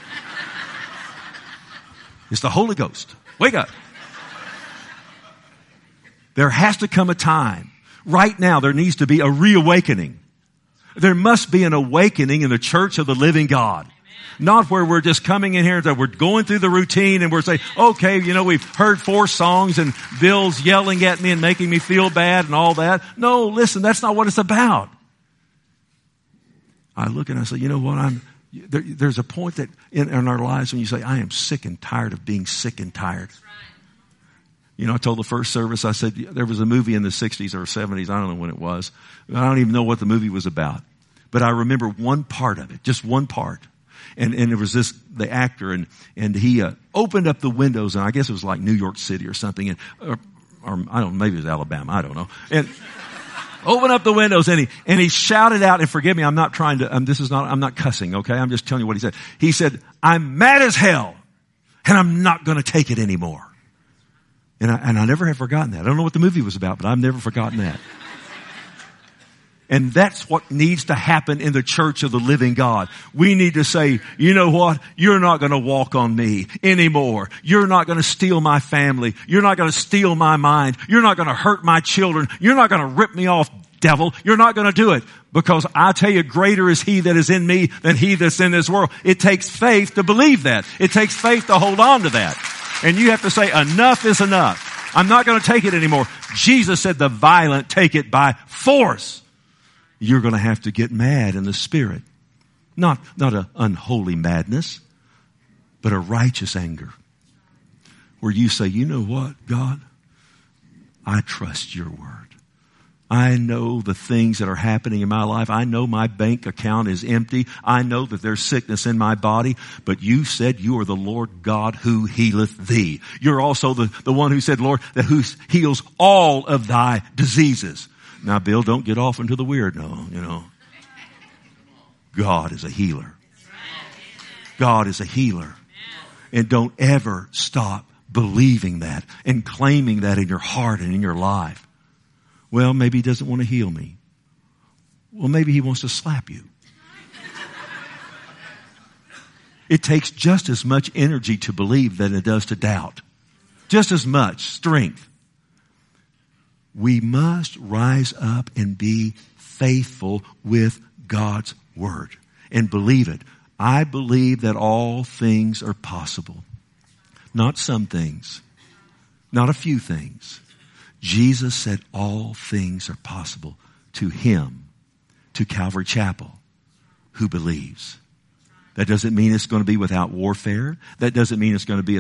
[SPEAKER 1] It's the Holy Ghost. Wake up. There has to come a time. Right now, there needs to be a reawakening. There must be an awakening in the church of the living God. Not where we're just coming in here and we're going through the routine and we're saying, okay, we've heard 4 songs and Bill's yelling at me and making me feel bad and all that. No, listen, that's not what it's about. I look and I say, you know what? There's a point that in our lives when you say, I am sick and tired of being sick and tired. I told the first service, I said, there was a movie in the 60s or 70s. I don't know when it was. I don't even know what the movie was about. But I remember one part of it, just one part. And it was the actor, and he opened up the windows, and I guess it was like New York City or something, or I don't know, maybe it was Alabama, I don't know. And opened up the windows, and he shouted out, and forgive me, I'm not trying to, I'm not cussing, okay? I'm just telling you what he said. He said, I'm mad as hell, and I'm not going to take it anymore. And I never have forgotten that. I don't know what the movie was about, but I've never forgotten that. And that's what needs to happen in the church of the living God. We need to say, you know what? You're not going to walk on me anymore. You're not going to steal my family. You're not going to steal my mind. You're not going to hurt my children. You're not going to rip me off, devil. You're not going to do it. Because I tell you, greater is He that is in me than he that's in this world. It takes faith to believe that. It takes faith to hold on to that. And you have to say, enough is enough. I'm not going to take it anymore. Jesus said the violent take it by force. You're going to have to get mad in the spirit. Not an unholy madness, but a righteous anger. Where you say, you know what, God? I trust your word. I know the things that are happening in my life. I know my bank account is empty. I know that there's sickness in my body. But you said you are the Lord God who healeth thee. You're also the one who said, Lord, that who heals all of thy diseases. Now, Bill, don't get off into the weird. No, God is a healer. God is a healer. And don't ever stop believing that and claiming that in your heart and in your life. Well, maybe he doesn't want to heal me. Well, maybe he wants to slap you. It takes just as much energy to believe than it does to doubt. Just as much strength. We must rise up and be faithful with God's word and believe it. I believe that all things are possible. Not some things. Not a few things. Jesus said all things are possible to him, to Calvary Chapel, who believes. That doesn't mean it's going to be without warfare. That doesn't mean it's going to be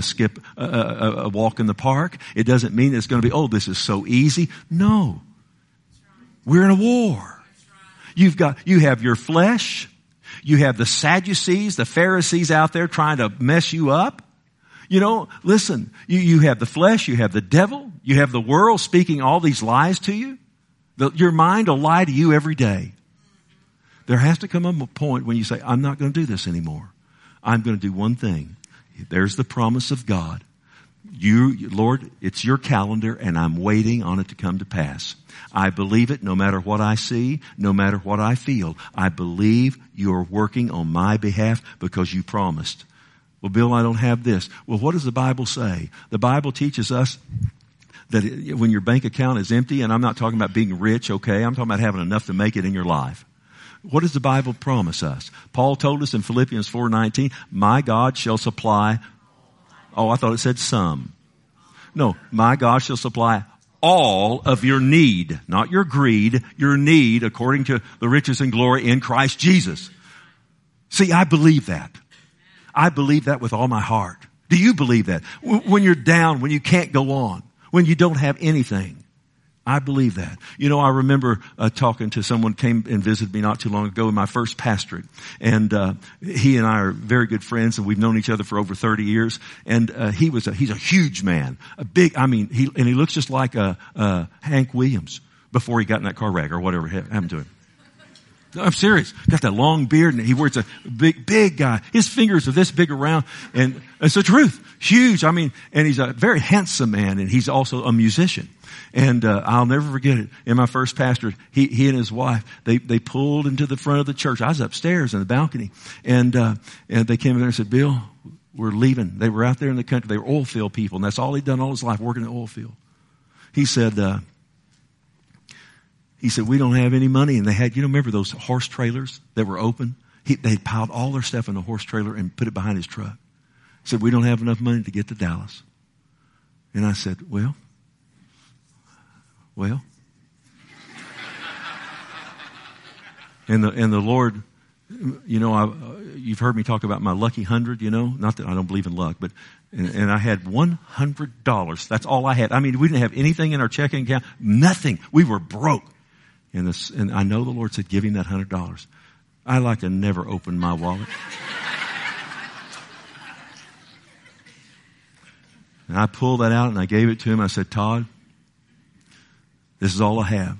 [SPEAKER 1] a walk in the park. It doesn't mean it's going to be, oh, this is so easy. No. We're in a war. You have your flesh. You have the Sadducees, the Pharisees out there trying to mess you up. You know, listen, you have the flesh, you have the devil, you have the world speaking all these lies to you. Your mind will lie to you every day. There has to come a point when you say, I'm not going to do this anymore. I'm going to do one thing. There's the promise of God. Lord, it's your calendar and I'm waiting on it to come to pass. I believe it no matter what I see, no matter what I feel. I believe you're working on my behalf because you promised. Well, Bill, I don't have this. Well, what does the Bible say? The Bible teaches us that when your bank account is empty, and I'm not talking about being rich, okay? I'm talking about having enough to make it in your life. What does the Bible promise us? Paul told us in Philippians 4:19, my God shall supply, I thought it said some. No, my God shall supply all of your need, not your greed, your need according to the riches and glory in Christ Jesus. See, I believe that. I believe that with all my heart. Do you believe that? When you're down, when you can't go on, when you don't have anything. I believe that. You know, I remember talking to someone came and visited me not too long ago in my first pastorate. And he and I are very good friends, and we've known each other for over 30 years. And he's a huge man. He looks just like Hank Williams before he got in that car wreck or whatever happened to him. I'm serious. Got that long beard, and he wears a big guy. His fingers are this big around, and it's the truth. Huge. And he's a very handsome man, and he's also a musician. And I'll never forget it. In my first pastorate, he and his wife, they pulled into the front of the church. I was upstairs in the balcony, and they came in there and said, Bill, we're leaving. They were out there in the country. They were oil field people, and that's all he'd done all his life, working in the oil field. He said, we don't have any money. And they had, remember those horse trailers that were open? They piled all their stuff in the horse trailer and put it behind his truck. He said, we don't have enough money to get to Dallas. And I said, well. And the Lord, you've heard me talk about my lucky 100, not that I don't believe in luck, but, and I had $100. That's all I had. We didn't have anything in our checking account. Nothing. We were broke. And I know the Lord said, give him that $100. I like to never open my wallet. And I pulled that out and I gave it to him. I said, Todd, this is all I have.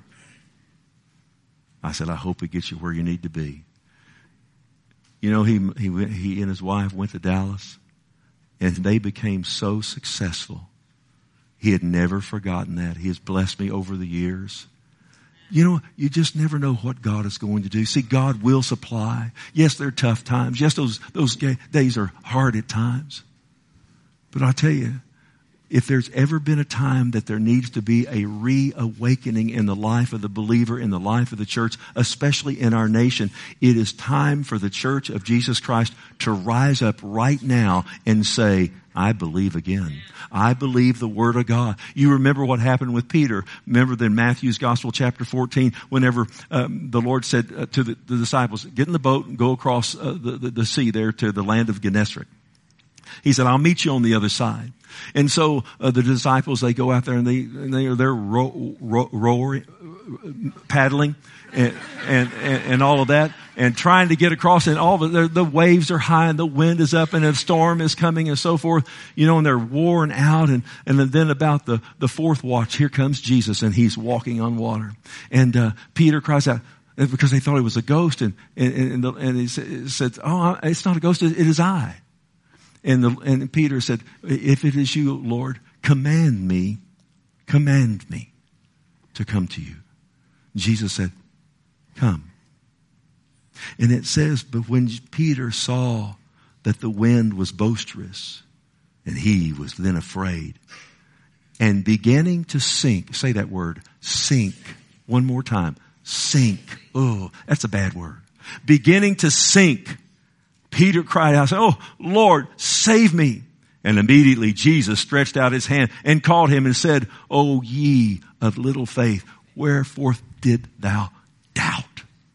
[SPEAKER 1] I said, I hope it gets you where you need to be. He and his wife went to Dallas and they became so successful. He had never forgotten that. He has blessed me over the years. You just never know what God is going to do. See, God will supply. Yes, there are tough times. Yes, those days are hard at times. But I'll tell you, if there's ever been a time that there needs to be a reawakening in the life of the believer, in the life of the church, especially in our nation, it is time for the Church of Jesus Christ to rise up right now and say, I believe again. I believe the Word of God. You remember what happened with Peter. Remember in Matthew's Gospel, chapter 14, whenever the Lord said to the disciples, get in the boat and go across the sea there to the land of Gennesaret. He said, I'll meet you on the other side. And so the disciples, they go out there and they're paddling and all of that and trying to get across, and all of the waves are high and the wind is up and a storm is coming and so forth, and they're worn out. And then about the fourth watch, here comes Jesus and he's walking on water. And Peter cries out, because they thought it was a ghost. And he said, oh, it's not a ghost, it is I. And Peter said, if it is you, Lord, command me to come to you. Jesus said, come. And it says, but when Peter saw that the wind was boisterous, and he was then afraid, and beginning to sink, say that word, sink, one more time, sink. Oh, that's a bad word. Beginning to sink, Peter cried out, oh, Lord, save me. And immediately Jesus stretched out his hand and caught him and said, O ye of little faith, wherefore did thou doubt?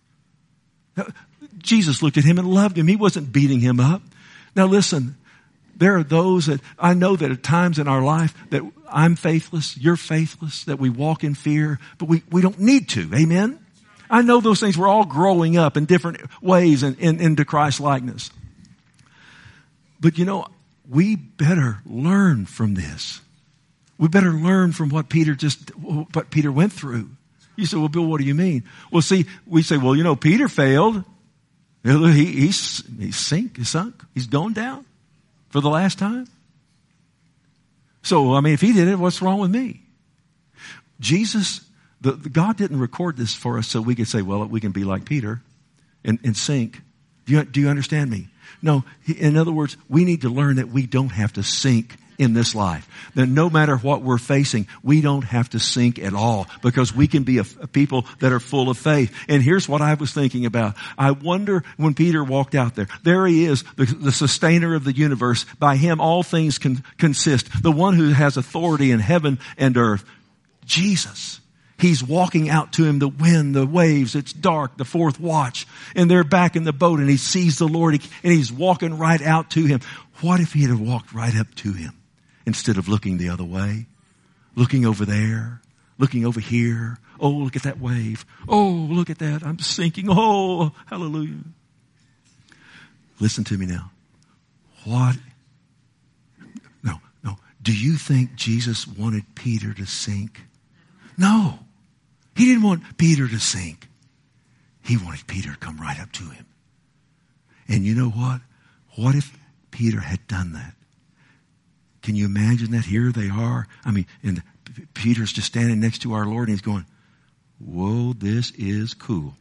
[SPEAKER 1] Jesus looked at him and loved him. He wasn't beating him up. Now listen, there are those that I know that at times in our life that I'm faithless, you're faithless, that we walk in fear, but we don't need to. Amen? I know those things. We're all growing up in different ways and into Christ likeness. But you know, we better learn from this. We better learn from what Peter went through. You say, well, Bill, what do you mean? Well, see, we say, well, you know, Peter failed. He's sunk. He's gone down for the last time. So, I mean, if he did it, what's wrong with me? Jesus, God didn't record this for us so we could say, well, we can be like Peter and sink. Do you understand me? No, in other words, we need to learn that we don't have to sink in this life. That no matter what we're facing, we don't have to sink at all because we can be a people that are full of faith. And here's what I was thinking about. I wonder when Peter walked out there he is, the sustainer of the universe. By him all things consist. The one who has authority in heaven and earth. Jesus. He's walking out to him, the wind, the waves, it's dark, the fourth watch, and they're back in the boat and he sees the Lord and he's walking right out to him. What if he had walked right up to him instead of looking the other way? Looking over there, looking over here. Oh, look at that wave. Oh, look at that. I'm sinking. Oh, hallelujah. Listen to me now. No. Do you think Jesus wanted Peter to sink? No. He didn't want Peter to sink. He wanted Peter to come right up to him. And you know what? What if Peter had done that? Can you imagine that? Here they are. I mean, and Peter's just standing next to our Lord and he's going, whoa, this is cool.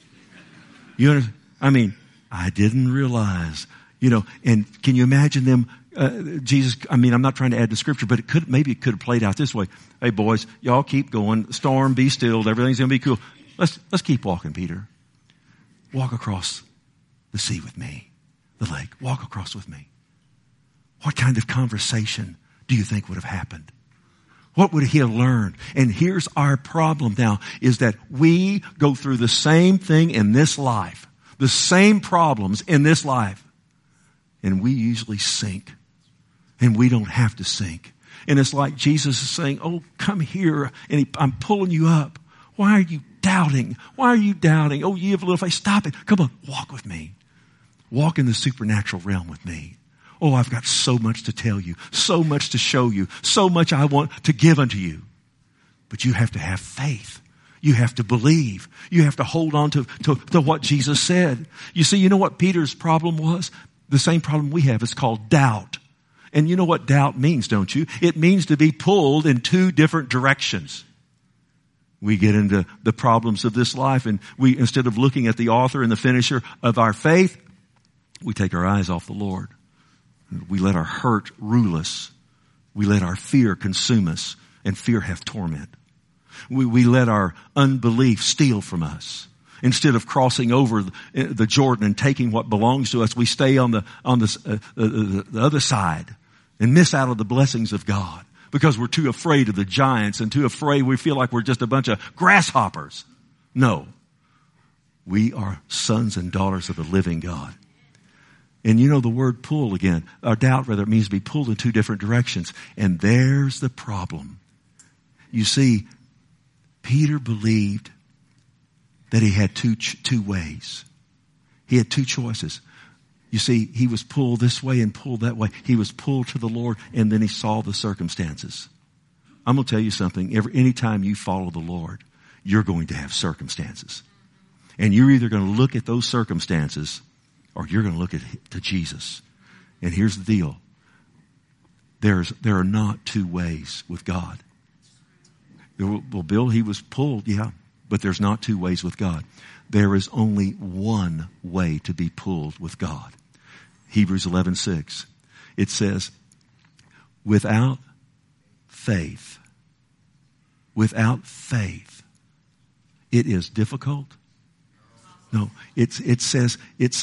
[SPEAKER 1] You know, I mean, I didn't realize, and can you imagine them, Jesus, I mean, I'm not trying to add to scripture, but maybe it could have played out this way. Hey boys, y'all keep going. Storm, be stilled. Everything's going to be cool. Let's keep walking, Peter. Walk across the sea with me, the lake. Walk across with me. What kind of conversation do you think would have happened? What would he have learned? And here's our problem now is that we go through the same thing in this life, the same problems in this life, and we usually sink. And we don't have to sink. And it's like Jesus is saying, oh, come here. And I'm pulling you up. Why are you doubting? Why are you doubting? Oh, ye of little faith, stop it. Come on, walk with me. Walk in the supernatural realm with me. Oh, I've got so much to tell you, so much to show you, so much I want to give unto you. But you have to have faith. You have to believe. You have to hold on to what Jesus said. You see, you know what Peter's problem was? The same problem we have. It's called doubt. And you know what doubt means, don't you? It means to be pulled in two different directions. We get into the problems of this life and we, instead of looking at the author and the finisher of our faith, we take our eyes off the Lord. We let our hurt rule us. We let our fear consume us, and fear have torment. We let our unbelief steal from us. Instead of crossing over the Jordan and taking what belongs to us, we stay on the other side and miss out on the blessings of God because we're too afraid of the giants and too afraid. We feel like we're just a bunch of grasshoppers. No, we are sons and daughters of the living God. And you know the word pull again, or doubt rather, it means to be pulled in two different directions. And there's the problem. You see, Peter believed that he had two ways. He had two choices. You see, he was pulled this way and pulled that way. He was pulled to the Lord and then he saw the circumstances. I'm going to tell you something. Anytime you follow the Lord, you're going to have circumstances. And you're either going to look at those circumstances or you're going to look to Jesus. And here's the deal. There are not two ways with God. Well, Bill, he was pulled, yeah, but there's not two ways with God. There is only one way to be pulled with God. Hebrews 11:6. It says, without faith, it is difficult. No, it says,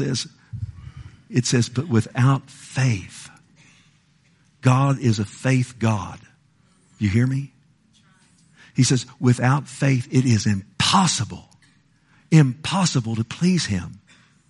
[SPEAKER 1] but without faith, God is a faith God. You hear me? He says, without faith, it is impossible to please Him.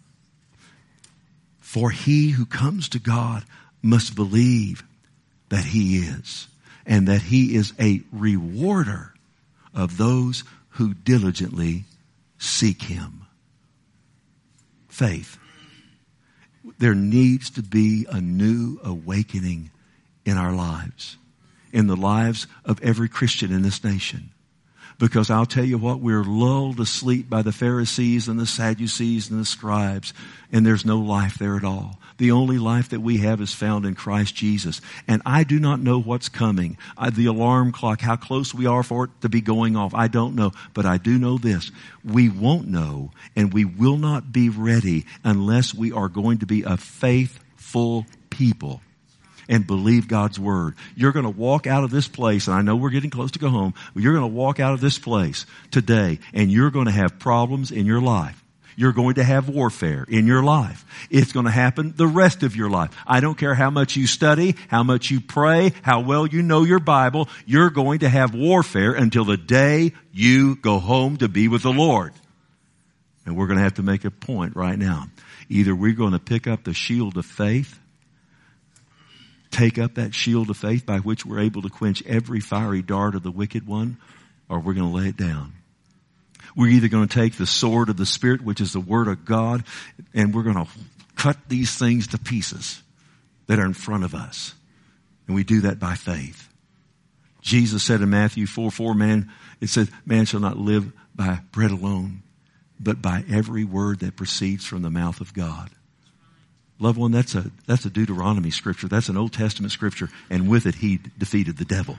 [SPEAKER 1] For he who comes to God must believe that He is, and that He is a rewarder of those who diligently seek Him. Faith. There needs to be a new awakening in our lives, in the lives of every Christian in this nation. Because I'll tell you what, we're lulled asleep by the Pharisees and the Sadducees and the scribes, and there's no life there at all. The only life that we have is found in Christ Jesus. And I do not know what's coming. The alarm clock, how close we are for it to be going off, I don't know. But I do know this. We won't know, and we will not be ready unless we are going to be a faithful people and believe God's word. You're going to walk out of this place, and I know we're getting close to go home, but you're going to walk out of this place today, and you're going to have problems in your life. You're going to have warfare in your life. It's going to happen the rest of your life. I don't care how much you study, how much you pray, how well you know your Bible, you're going to have warfare until the day you go home to be with the Lord. And we're going to have to make a point right now. Either we're going to pick up the shield of faith, take up that shield of faith by which we're able to quench every fiery dart of the wicked one, or we're going to lay it down. We're either going to take the sword of the Spirit, which is the Word of God, and we're going to cut these things to pieces that are in front of us. And we do that by faith. Jesus said in Matthew 4:4, it says, man shall not live by bread alone, but by every word that proceeds from the mouth of God. Loved one, that's a Deuteronomy scripture. That's an Old Testament scripture. And with it, He defeated the devil.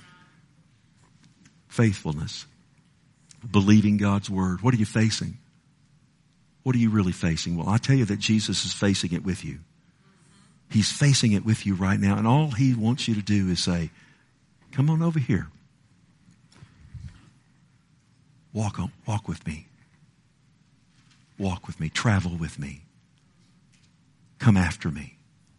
[SPEAKER 1] Faithfulness. Believing God's word. What are you facing? What are you really facing? Well, I tell you that Jesus is facing it with you. He's facing it with you right now. And all He wants you to do is say, come on over here. Walk with me. Walk with me. Travel with me. Come after me.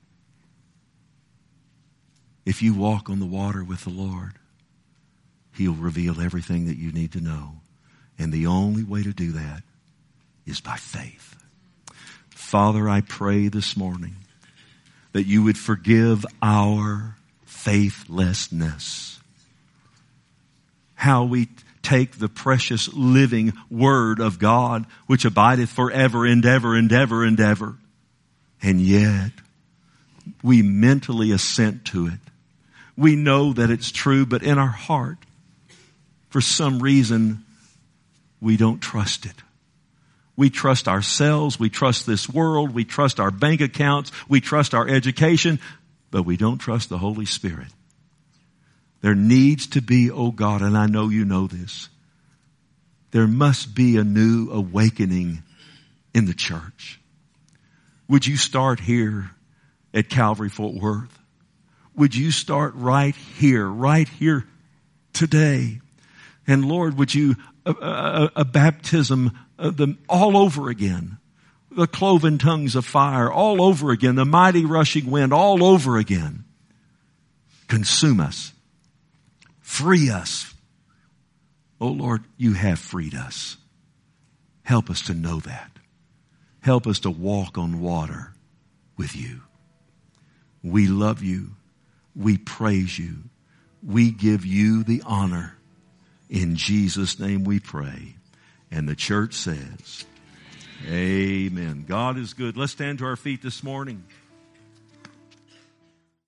[SPEAKER 1] If you walk on the water with the Lord, He'll reveal everything that you need to know. And the only way to do that is by faith. Father, I pray this morning that You would forgive our faithlessness. How we take the precious living Word of God, which abideth forever and ever and ever and ever. And yet, we mentally assent to it. We know that it's true, but in our heart, for some reason, we don't trust it. We trust ourselves. We trust this world. We trust our bank accounts. We trust our education, but we don't trust the Holy Spirit. There needs to be, oh God, and I know You know this, there must be a new awakening in the church. Would You start here at Calvary Fort Worth? Would You start right here today? And Lord, would You, a baptism of them all over again. The cloven tongues of fire all over again. The mighty rushing wind all over again. Consume us. Free us. Oh Lord, You have freed us. Help us to know that. Help us to walk on water with You. We love You. We praise You. We give You the honor. In Jesus' name we pray. And the church says, amen. God is good. Let's stand to our feet this morning.